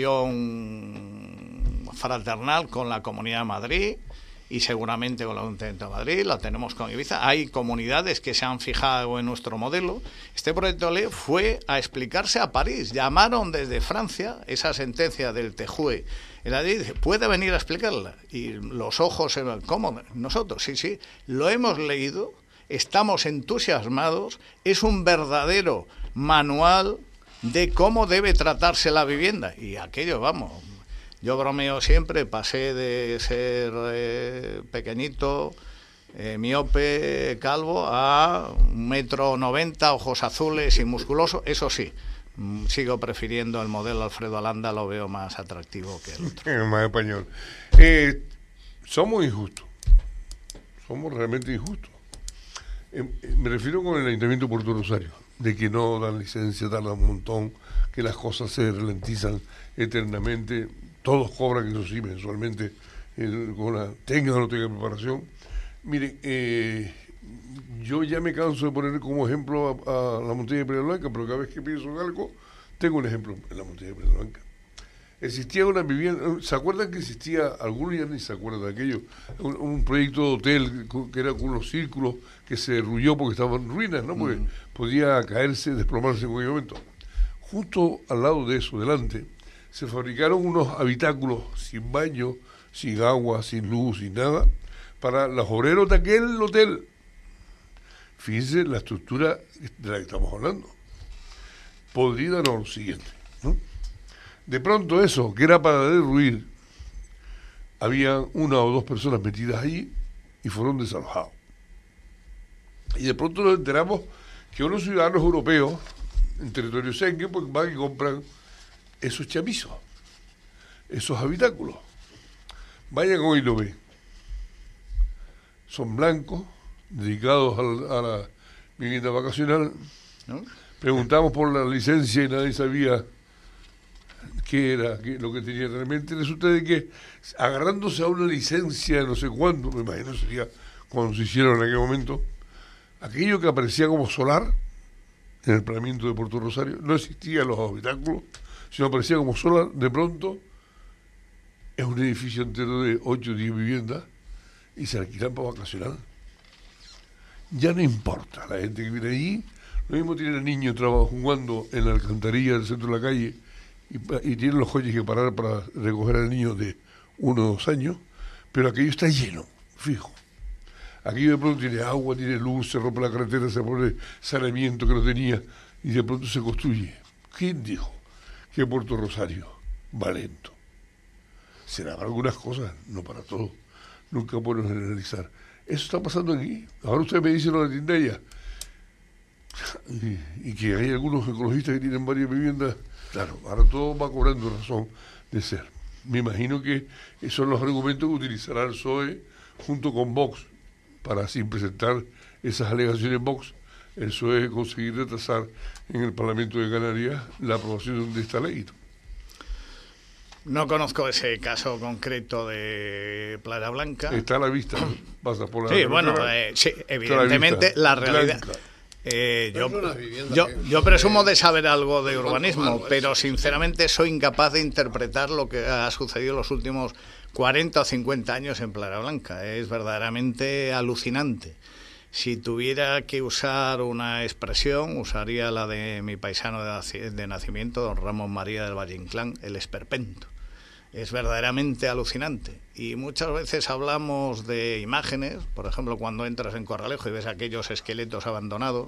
S3: colaboración fraternal con la Comunidad de Madrid y seguramente con la Ayuntamiento de Madrid, la tenemos con Ibiza. Hay comunidades que se han fijado en nuestro modelo. Este proyecto de ley fue a explicarse a París. Llamaron desde Francia esa sentencia del T J U E. La ley dice, puede venir a explicarla. Y los ojos, ¿cómo? Nosotros, sí, sí, lo hemos leído, estamos entusiasmados, es un verdadero manual de cómo debe tratarse la vivienda. Y aquello, vamos... Yo bromeo siempre, pasé de ser eh, pequeñito, eh, miope, calvo, a un metro noventa, ojos azules y musculoso. Eso sí, mm, sigo prefiriendo el modelo Alfredo Alanda, lo veo más atractivo que el otro.
S2: Más español. Eh, somos injustos, somos realmente injustos. Eh, me refiero con el Ayuntamiento de Puerto Rosario, de que no dan licencia, tardan un montón, que las cosas se ralentizan eternamente. Todos cobran, eso sí, mensualmente, eh, con la, tengan o no tengan preparación. Miren, eh, yo ya me canso de poner como ejemplo a, a la montaña de Playa Blanca, pero cada vez que pienso en algo, tengo un ejemplo en la montaña de Playa Blanca. Existía una vivienda, ¿se acuerdan que existía, algunos ya ni se acuerdan de aquello, un, un proyecto de hotel que era con unos círculos que se derrulló porque estaban en ruinas, ¿no? Porque mm. podía caerse, desplomarse en cualquier momento. Justo al lado de eso, delante, se fabricaron unos habitáculos sin baño, sin agua, sin luz, sin nada, para los obreros de aquel hotel. Fíjense la estructura de la que estamos hablando. Podría dar lo siguiente, ¿no? De pronto eso, que era para derruir, había una o dos personas metidas allí y fueron desalojados. Y de pronto nos enteramos que unos ciudadanos europeos en territorio Schengen pues van y compran esos chamizos, esos habitáculos. Vayan hoy y lo ven. Son blancos, dedicados a la, a la vivienda vacacional. ¿No? Preguntamos por la licencia y nadie sabía qué era qué, lo que tenía realmente. Resulta de que agarrándose a una licencia de no sé cuándo, me imagino sería cuando se hicieron en aquel momento, aquello que aparecía como solar en el planeamiento de Puerto Rosario, no existían los habitáculos, sino aparecía como solar. De pronto es un edificio entero de ocho o diez viviendas y se alquilan para vacacional. ya no importa. La gente que viene allí, lo mismo tiene el niño trabajando, jugando en la alcantarilla del centro de la calle y, y tienen los coches que parar para recoger al niño de uno o dos años, pero aquello está lleno, fijo. Aquello de pronto tiene agua, tiene luz, se rompe la carretera, se pone saneamiento que no tenía y de pronto se construye. ¿Quién dijo que Puerto Rosario va lento? Será para algunas cosas, no para todo. Nunca es bueno generalizar. Eso está pasando aquí. Ahora usted me dice lo de Tindaya. Y, y que hay algunos ecologistas que tienen varias viviendas. Claro, ahora todo va cobrando razón de ser. Me imagino que esos son los argumentos que utilizará el P S O E junto con Vox para, sin presentar esas alegaciones Vox, el P S O E conseguir retrasar en el Parlamento de Canarias la aprobación de esta ley.
S3: No conozco ese caso concreto de Playa Blanca.
S2: Está a la vista, pasa por la...
S3: Sí, bueno, eh, sí, evidentemente la, la realidad... Eh, yo, yo, yo presumo de saber algo de urbanismo, pero sinceramente soy incapaz de interpretar lo que ha sucedido en los últimos cuarenta o cincuenta años en Playa Blanca. Es verdaderamente alucinante. Si tuviera que usar una expresión, usaría la de mi paisano de, de nacimiento, don Ramón María del Valle Inclán, el esperpento. Es verdaderamente alucinante. Y muchas veces hablamos de imágenes, por ejemplo, cuando entras en Corralejo y ves aquellos esqueletos abandonados,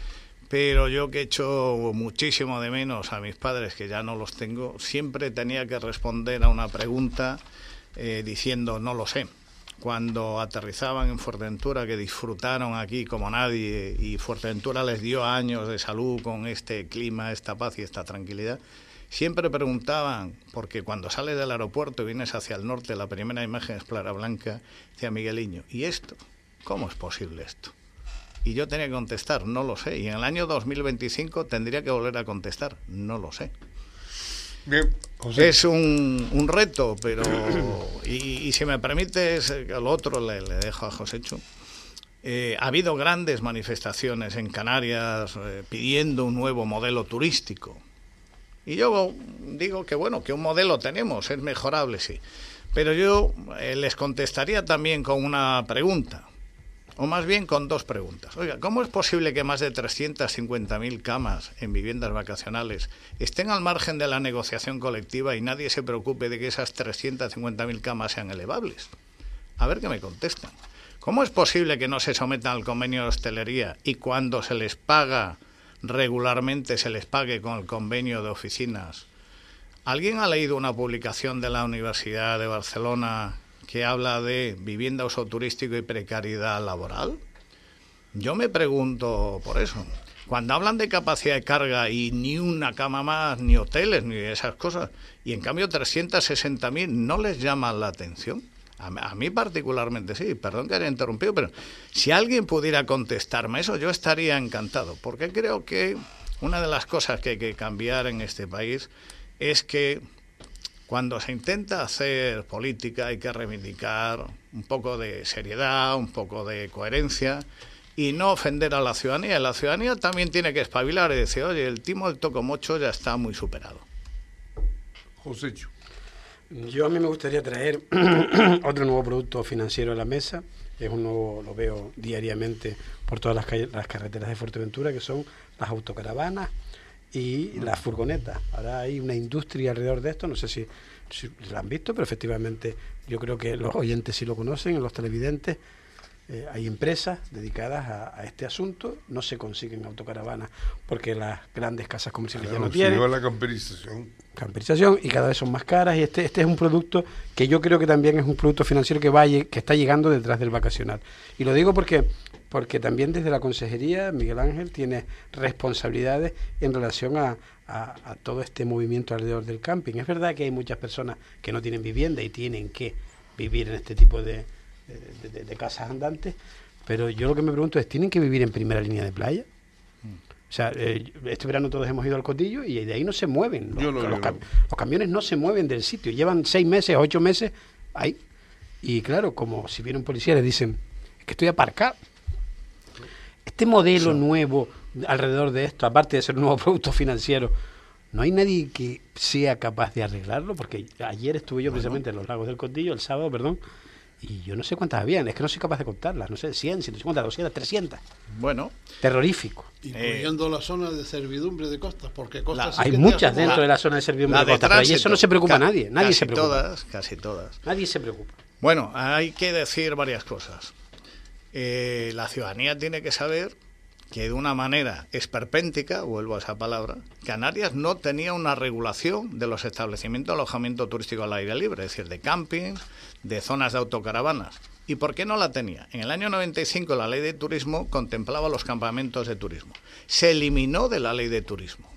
S3: pero yo que echo muchísimo de menos a mis padres, que ya no los tengo, siempre tenía que responder a una pregunta eh, diciendo no lo sé. Cuando aterrizaban en Fuerteventura, que disfrutaron aquí como nadie, y Fuerteventura les dio años de salud con este clima, esta paz y esta tranquilidad, siempre preguntaban, porque cuando sales del aeropuerto y vienes hacia el norte, la primera imagen es Playa Blanca, decía Migueliño, ¿y esto? ¿Cómo es posible esto? Y yo tenía que contestar, no lo sé. Y en el año dos mil veinticinco tendría que volver a contestar, no lo sé.
S2: Bien, José.
S3: Es un, un reto, pero... Y, y si me permites, lo otro le, le dejo a Josécho. Eh, ha habido grandes manifestaciones en Canarias eh, pidiendo un nuevo modelo turístico. Y yo digo que bueno, que un modelo tenemos, es mejorable, sí. Pero yo eh, les contestaría también con una pregunta, o más bien con dos preguntas. Oiga, ¿cómo es posible que más de trescientas cincuenta mil camas en viviendas vacacionales estén al margen de la negociación colectiva y nadie se preocupe de que esas trescientas cincuenta mil camas sean elevables? A ver qué me contestan. ¿Cómo es posible que no se sometan al convenio de hostelería y cuando se les paga regularmente se les pague con el convenio de oficinas? ¿Alguien ha leído una publicación de la Universidad de Barcelona que habla de vivienda uso turístico y precariedad laboral? Yo me pregunto por eso. Cuando hablan de capacidad de carga y ni una cama más, ni hoteles, ni esas cosas, y en cambio trescientas sesenta mil, ¿no les llama la atención? A, a mí particularmente sí, perdón que haya interrumpido, pero si alguien pudiera contestarme eso, yo estaría encantado, porque creo que una de las cosas que hay que cambiar en este país es que cuando se intenta hacer política hay que reivindicar un poco de seriedad, un poco de coherencia y no ofender a la ciudadanía. La ciudadanía también tiene que espabilar y decir, oye, el timo del tocomocho ya está muy superado.
S2: Josécho.
S5: Yo a mí me gustaría traer otro nuevo producto financiero a la mesa. Es un nuevo, lo veo diariamente por todas las, calles, las carreteras de Fuerteventura, que son las autocaravanas y las furgonetas. Ahora hay una industria alrededor de esto, no sé si, si la han visto, pero efectivamente yo creo que los oyentes sí lo conocen, los televidentes. Eh, hay empresas dedicadas a, a este asunto, no se consiguen autocaravanas porque las grandes casas comerciales claro, ya no tienen.
S2: Se lleva la camperización.
S5: Camperización y cada vez son más caras y este este es un producto que yo creo que también es un producto financiero que va que está llegando detrás del vacacional. Y lo digo porque porque también desde la consejería Miguel Ángel tiene responsabilidades en relación a, a, a todo este movimiento alrededor del camping. Es verdad que hay muchas personas que no tienen vivienda y tienen que vivir en este tipo de De, de, de casas andantes, pero yo lo que me pregunto es, ¿tienen que vivir en primera línea de playa? O sea, eh, este verano todos hemos ido al Cotillo y de ahí no se mueven, los,
S2: no,
S5: los, cam
S2: no.
S5: los camiones no se mueven del sitio, llevan seis meses, ocho meses ahí, y claro, como si viene un policía le dicen, es que estoy aparcado. Este modelo sí. nuevo alrededor de esto, aparte de ser un nuevo producto financiero, ¿no hay nadie que sea capaz de arreglarlo? Porque ayer estuve yo precisamente en los lagos del Cotillo, el sábado, perdón, y yo no sé cuántas habían, es que no soy capaz de contarlas, no sé, cien, ciento cincuenta, doscientas, trescientas.
S3: Bueno.
S5: Terrorífico.
S4: Incluyendo eh, la zona de servidumbre de costas, porque costas...
S5: La, hay muchas dentro la, de la zona de servidumbre de, de costas, pero eso no se preocupa
S3: ca,
S5: nadie, nadie
S3: casi
S5: se preocupa.
S3: Todas, casi todas.
S5: Nadie se preocupa.
S3: Bueno, hay que decir varias cosas. Eh, la ciudadanía tiene que saber que de una manera esperpéntica, vuelvo a esa palabra, Canarias no tenía una regulación de los establecimientos de alojamiento turístico al aire libre, es decir, de campings, de zonas de autocaravanas. ¿Y por qué no la tenía? En el año noventa y cinco la ley de turismo contemplaba los campamentos de turismo. Se eliminó de la ley de turismo,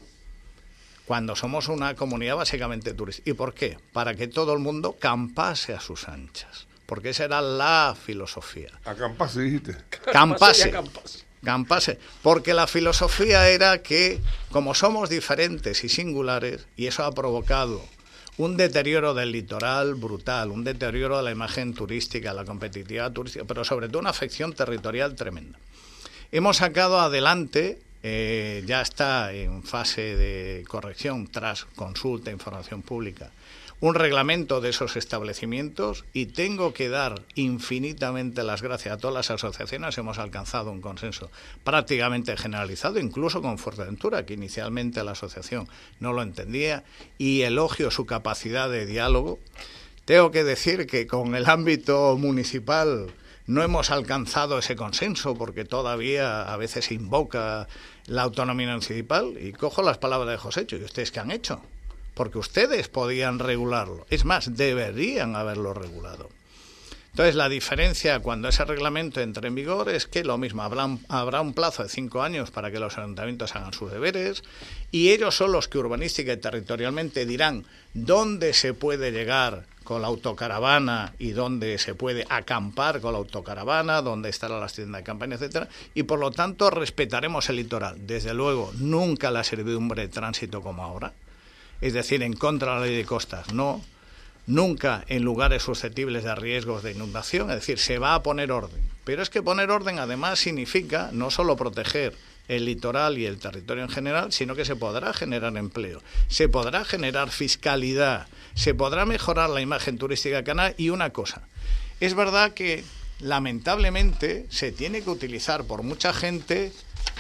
S3: cuando somos una comunidad básicamente turística. ¿Y por qué? Para que todo el mundo campase a sus anchas, porque esa era la filosofía.
S2: Acampase, dijiste.
S3: Campase. Campase, porque la filosofía era que, como somos diferentes y singulares, y eso ha provocado un deterioro del litoral brutal, un deterioro de la imagen turística, la competitividad turística, pero sobre todo una afección territorial tremenda. Hemos sacado adelante, eh, ya está en fase de corrección tras consulta e información pública, un reglamento de esos establecimientos, y tengo que dar infinitamente las gracias a todas las asociaciones. Hemos alcanzado un consenso prácticamente generalizado, incluso con Fuerteventura, que inicialmente la asociación no lo entendía, y elogio su capacidad de diálogo. Tengo que decir que con el ámbito municipal no hemos alcanzado ese consenso, porque todavía a veces se invoca la autonomía municipal, y cojo las palabras de José Cho. ¿Y ustedes qué han hecho? Porque ustedes podían regularlo. Es más, deberían haberlo regulado. Entonces, la diferencia cuando ese reglamento entre en vigor es que lo mismo, habrá un, habrá un plazo de cinco años para que los ayuntamientos hagan sus deberes, y ellos son los que urbanística y territorialmente dirán dónde se puede llegar con la autocaravana y dónde se puede acampar con la autocaravana, dónde estará las tiendas de campaña, etcétera, y por lo tanto respetaremos el litoral. Desde luego, nunca la servidumbre de tránsito como ahora, es decir, en contra de la ley de costas, no, nunca en lugares susceptibles de riesgos de inundación, es decir, se va a poner orden. Pero es que poner orden además significa no solo proteger el litoral y el territorio en general, sino que se podrá generar empleo, se podrá generar fiscalidad, se podrá mejorar la imagen turística canaria. Y una cosa, es verdad que lamentablemente se tiene que utilizar por mucha gente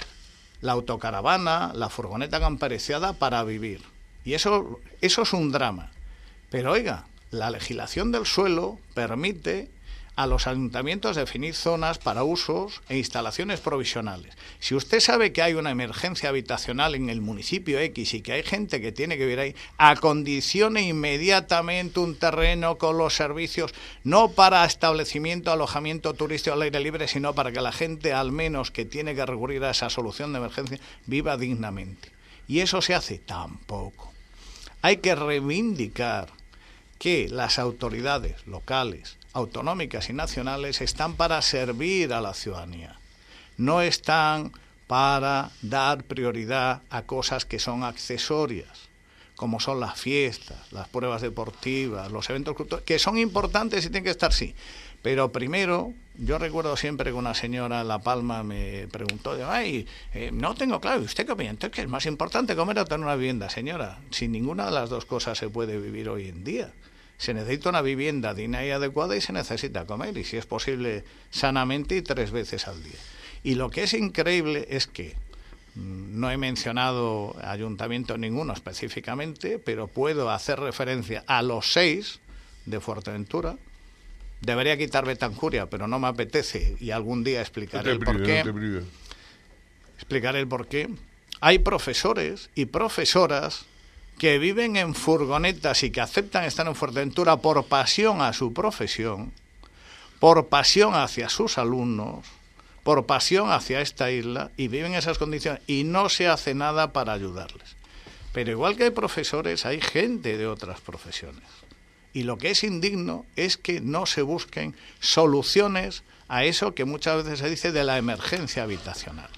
S3: la autocaravana, la furgoneta campareciada para vivir. Y eso, eso es un drama. Pero oiga, la legislación del suelo permite a los ayuntamientos definir zonas para usos e instalaciones provisionales. Si usted sabe que hay una emergencia habitacional en el municipio X y que hay gente que tiene que vivir ahí, acondicione inmediatamente un terreno con los servicios, no para establecimiento, alojamiento turístico al aire libre, sino para que la gente, al menos que tiene que recurrir a esa solución de emergencia, viva dignamente. Y eso se hace tampoco. Hay que reivindicar que las autoridades locales, autonómicas y nacionales están para servir a la ciudadanía. No están para dar prioridad a cosas que son accesorias, como son las fiestas, las pruebas deportivas, los eventos culturales, que son importantes y tienen que estar, sí. Pero primero, yo recuerdo siempre que una señora en La Palma me preguntó, ay, eh, no tengo claro, ¿y usted qué opina? Entonces, ¿qué es más importante, comer o tener una vivienda? Señora, sin ninguna de las dos cosas se puede vivir hoy en día. Se necesita una vivienda digna y adecuada, y se necesita comer, y si es posible sanamente y tres veces al día. Y lo que es increíble es que mmm, no he mencionado ayuntamiento ninguno específicamente, pero puedo hacer referencia a los seis de Fuerteventura. Debería quitar Betancuria, pero no me apetece, y algún día explicaré el por qué. Explicaré el por qué. Hay profesores y profesoras que viven en furgonetas y que aceptan estar en Fuerteventura por pasión a su profesión, por pasión hacia sus alumnos, por pasión hacia esta isla, y viven en esas condiciones y no se hace nada para ayudarles. Pero igual que hay profesores, hay gente de otras profesiones. Y lo que es indigno es que no se busquen soluciones a eso que muchas veces se dice de la emergencia habitacional.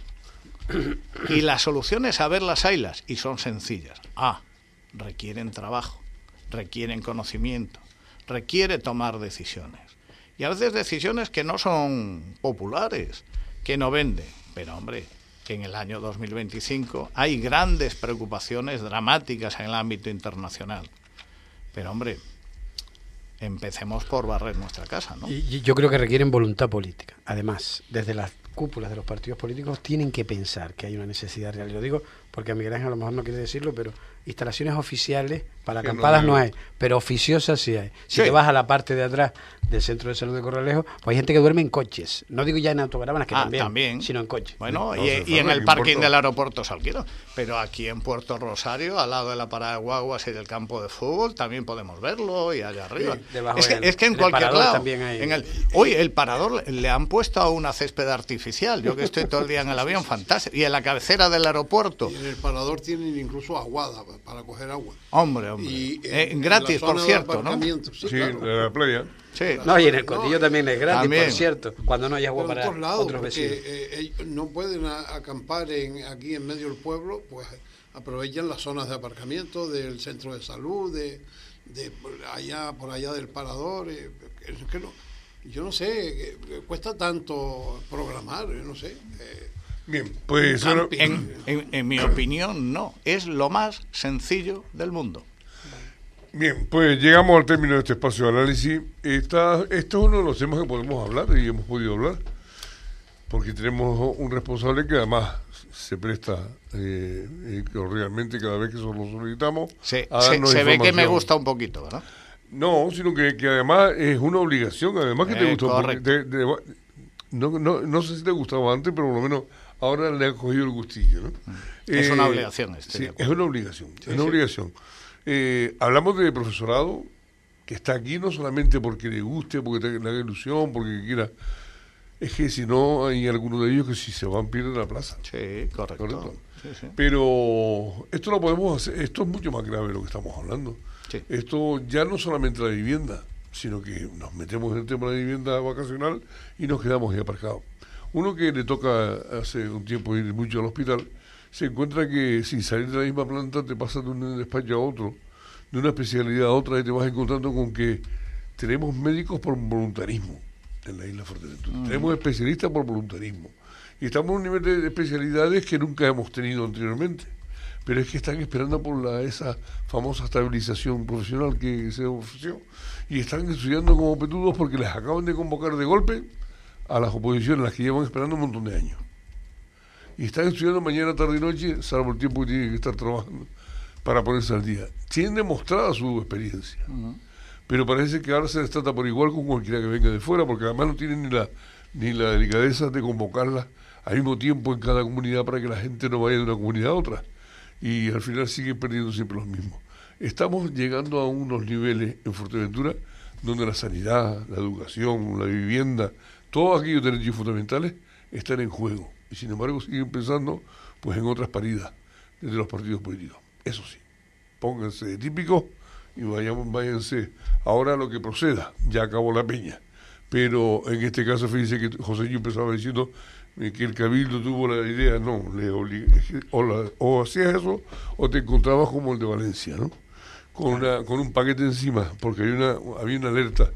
S3: Y las soluciones, a ver, las haylas, y son sencillas. Ah, requieren trabajo, requieren conocimiento, requiere tomar decisiones. Y a veces decisiones que no son populares, que no venden. Pero, hombre, que en el año dos mil veinticinco hay grandes preocupaciones dramáticas en el ámbito internacional. Pero, hombre, empecemos por barrer nuestra casa, ¿no?
S5: Y, y yo creo que requieren voluntad política. Además, desde las cúpulas de los partidos políticos tienen que pensar que hay una necesidad real. Y lo digo porque a Miguel Ángel a lo mejor no quiere decirlo, pero instalaciones oficiales para
S2: Que
S5: acampadas
S2: no
S5: no
S2: hay.
S5: hay, pero oficiosas sí hay. Si
S3: Sí.
S5: te vas a la parte de atrás del centro de salud de Corralejo, pues hay gente que duerme en coches. No digo ya en autocaravanas, que
S3: Ah,
S5: también,
S3: también.
S5: sino en coches.
S3: Bueno,
S2: No,
S3: y,
S2: se
S3: y en
S2: sabe
S3: el
S2: que
S3: parking
S2: Puerto-
S3: del aeropuerto Salguero. Pero aquí en Puerto Rosario, al lado de la parada de guaguas y del campo de fútbol, también podemos verlo, y allá arriba.
S5: Sí, debajo
S3: es, que,
S5: del-
S3: es que en
S5: del
S3: cualquier
S5: parador
S3: lado.
S5: también hay-
S3: En el, hoy el parador le han puesto a una césped artificial. Yo que estoy todo el día en el avión, fantástico. Y en la cabecera del aeropuerto.
S4: Y en el parador tienen incluso aguada pa- para coger agua.
S3: Hombre, hombre.
S4: Y
S3: Eh,
S4: en
S3: gratis,
S4: la
S3: por
S4: zona de
S3: cierto, ¿no?
S4: aparcamiento, Sí,
S2: Sí,
S4: claro.
S2: de la playa.
S3: Sí.
S5: No, y en el
S4: No,
S5: Cotillo también es gratis,
S3: también.
S5: por cierto, cuando no hay agua
S4: Pero en
S5: para
S4: todos lados,
S5: otros
S4: porque
S5: vecinos.
S4: eh, ellos no pueden a- acampar en, aquí en medio del pueblo, pues aprovechan las zonas de aparcamiento del centro de salud, de, de por allá por allá del parador. eh, es que no, yo no sé, eh, cuesta tanto programar, yo no sé. eh,
S2: Bien, pues ahora-
S4: camping.
S3: En, en- en mi opinión, no. Es lo más sencillo del mundo.
S2: Bien, pues llegamos al término de este espacio de análisis. Esta, esto es uno de los temas que podemos hablar y hemos podido hablar, porque tenemos un responsable que además se presta eh, eh, que realmente cada vez que se lo solicitamos
S3: Se,
S2: a
S3: se-
S2: darnos
S3: se ve que me
S2: información.
S3: gusta un poquito, ¿verdad?
S2: No, sino que, que además es una obligación, además que te
S3: Eh,
S2: gustó. porque
S3: correcto.
S2: te- te- no, no, no sé si te gustaba antes, pero por lo menos ahora le ha cogido el gustillo, ¿no?
S3: Es una obligación, estoy
S2: Sí,
S3: de acuerdo.
S2: es una obligación, es una
S3: sí.
S2: obligación. Eh, hablamos de profesorado que está aquí no solamente porque le guste, porque te- le haga ilusión, porque quiera. Es que si no, hay algunos de ellos que si se van pierden la plaza.
S3: Sí, correcto.
S2: Correcto.
S3: Sí, sí.
S2: Pero esto lo podemos hacer, esto es mucho más grave de lo que estamos hablando.
S3: Sí.
S2: Esto ya no solamente la vivienda, sino que nos metemos en el tema de la vivienda vacacional y nos quedamos ahí aparcados. Uno que le toca hace un tiempo ir mucho al hospital, se encuentra que sin salir de la misma planta te pasas de un despacho a otro, de una especialidad a otra, y te vas encontrando con que tenemos médicos por voluntarismo en la isla Fuerteventura,
S3: Mm.
S2: tenemos especialistas por voluntarismo, y estamos en un nivel de especialidades que nunca hemos tenido anteriormente, pero es que están esperando por la esa famosa estabilización profesional que se ofreció, y están estudiando como petudos porque les acaban de convocar de golpe a las oposiciones, las que llevan esperando un montón de años. Y están estudiando mañana, tarde y noche, salvo el tiempo que tienen que estar trabajando para ponerse al día. Tienen demostrada su experiencia, pero parece que ahora se les trata por igual con cualquiera que venga de fuera, porque además no tienen ni la, ni la delicadeza de convocarlas al mismo tiempo en cada comunidad para que la gente no vaya de una comunidad a otra. Y al final siguen perdiendo siempre los mismos. Estamos llegando a unos niveles en Fuerteventura donde la sanidad, la educación, la vivienda, todos aquellos derechos fundamentales están en juego. Y sin embargo siguen pensando pues en otras paridas desde los partidos políticos. Eso sí, pónganse de típicos y vayan, váyanse ahora a lo que proceda. Ya acabó la peña. Pero en este caso, fíjense que José yo empezaba diciendo eh, que el Cabildo tuvo la idea, no, le oblig- es que o, la- o hacías eso o te encontrabas como el de Valencia, ¿no? Con, una, con un paquete encima, porque había una, había una alerta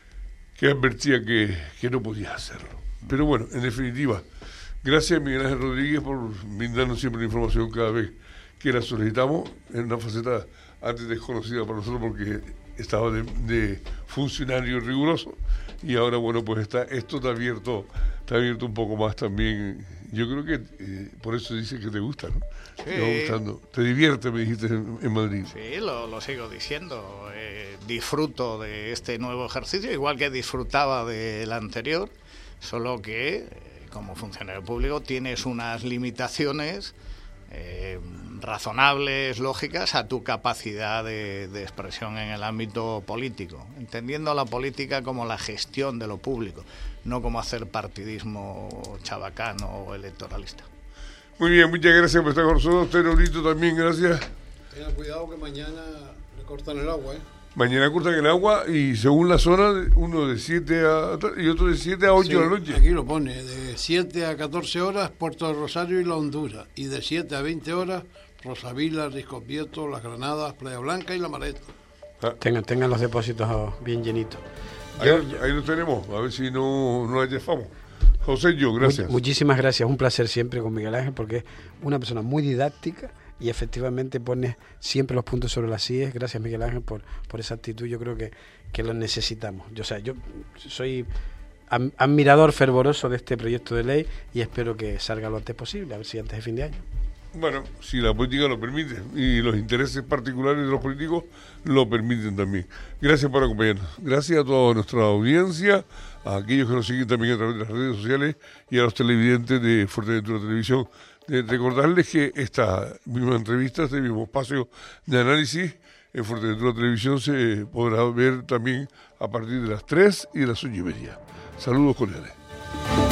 S2: que advertía que, que no podías hacerlo. Pero bueno, en definitiva, gracias a Miguel Ángel Rodríguez por brindarnos siempre la información cada vez que la solicitamos, en una faceta antes desconocida para nosotros porque estaba de, de funcionario riguroso, y ahora bueno, pues está esto está abierto, está abierto un poco más también. Yo creo que eh, por eso dice que te gusta, ¿no?
S3: Sí.
S2: Te va gustando, te divierte, me dijiste en, en Madrid.
S3: Sí, lo, lo sigo diciendo. Eh, disfruto de este nuevo ejercicio, igual que disfrutaba del anterior, solo que eh, como funcionario público tienes unas limitaciones eh, razonables, lógicas, a tu capacidad de, de expresión en el ámbito político, entendiendo la política como la gestión de lo público, no como hacer partidismo chabacano o electoralista.
S2: Muy bien, muchas gracias por estar con nosotros. Usted, Raulito, también gracias.
S4: Tenga cuidado que mañana le cortan el agua, ¿eh?
S2: Mañana cortan el agua y según la zona, uno de siete a y otro de siete a ocho
S4: Sí,
S2: de la noche.
S4: Aquí lo pone, de siete a catorce horas Puerto del Rosario y La Honduras, y de siete a veinte horas Rosavila, Risco Prieto, Las Granadas, Playa Blanca y La Mareta.
S2: Ah,
S5: Tengan, tengan los depósitos bien llenitos.
S2: ahí, ahí lo tenemos, a ver si no, no la llevamos. José, yo, gracias.
S5: Mu- muchísimas gracias, un placer siempre con Miguel Ángel porque es una persona muy didáctica y efectivamente pones siempre los puntos sobre las íes. Gracias, Miguel Ángel, por, por esa actitud. Yo creo que, que lo necesitamos. Yo, o sea, yo soy am, admirador fervoroso de este proyecto de ley y espero que salga lo antes posible, a ver si antes de fin de año.
S2: Bueno, si la política lo permite y los intereses particulares de los políticos lo permiten también. Gracias por acompañarnos. Gracias a toda nuestra audiencia, a aquellos que nos siguen también a través de las redes sociales y a los televidentes de Fuerteventura Televisión. De recordarles que esta misma entrevista, este mismo espacio de análisis en Fuerteventura Televisión se podrá ver también a partir de las tres y de las ocho y media. Saludos cordiales.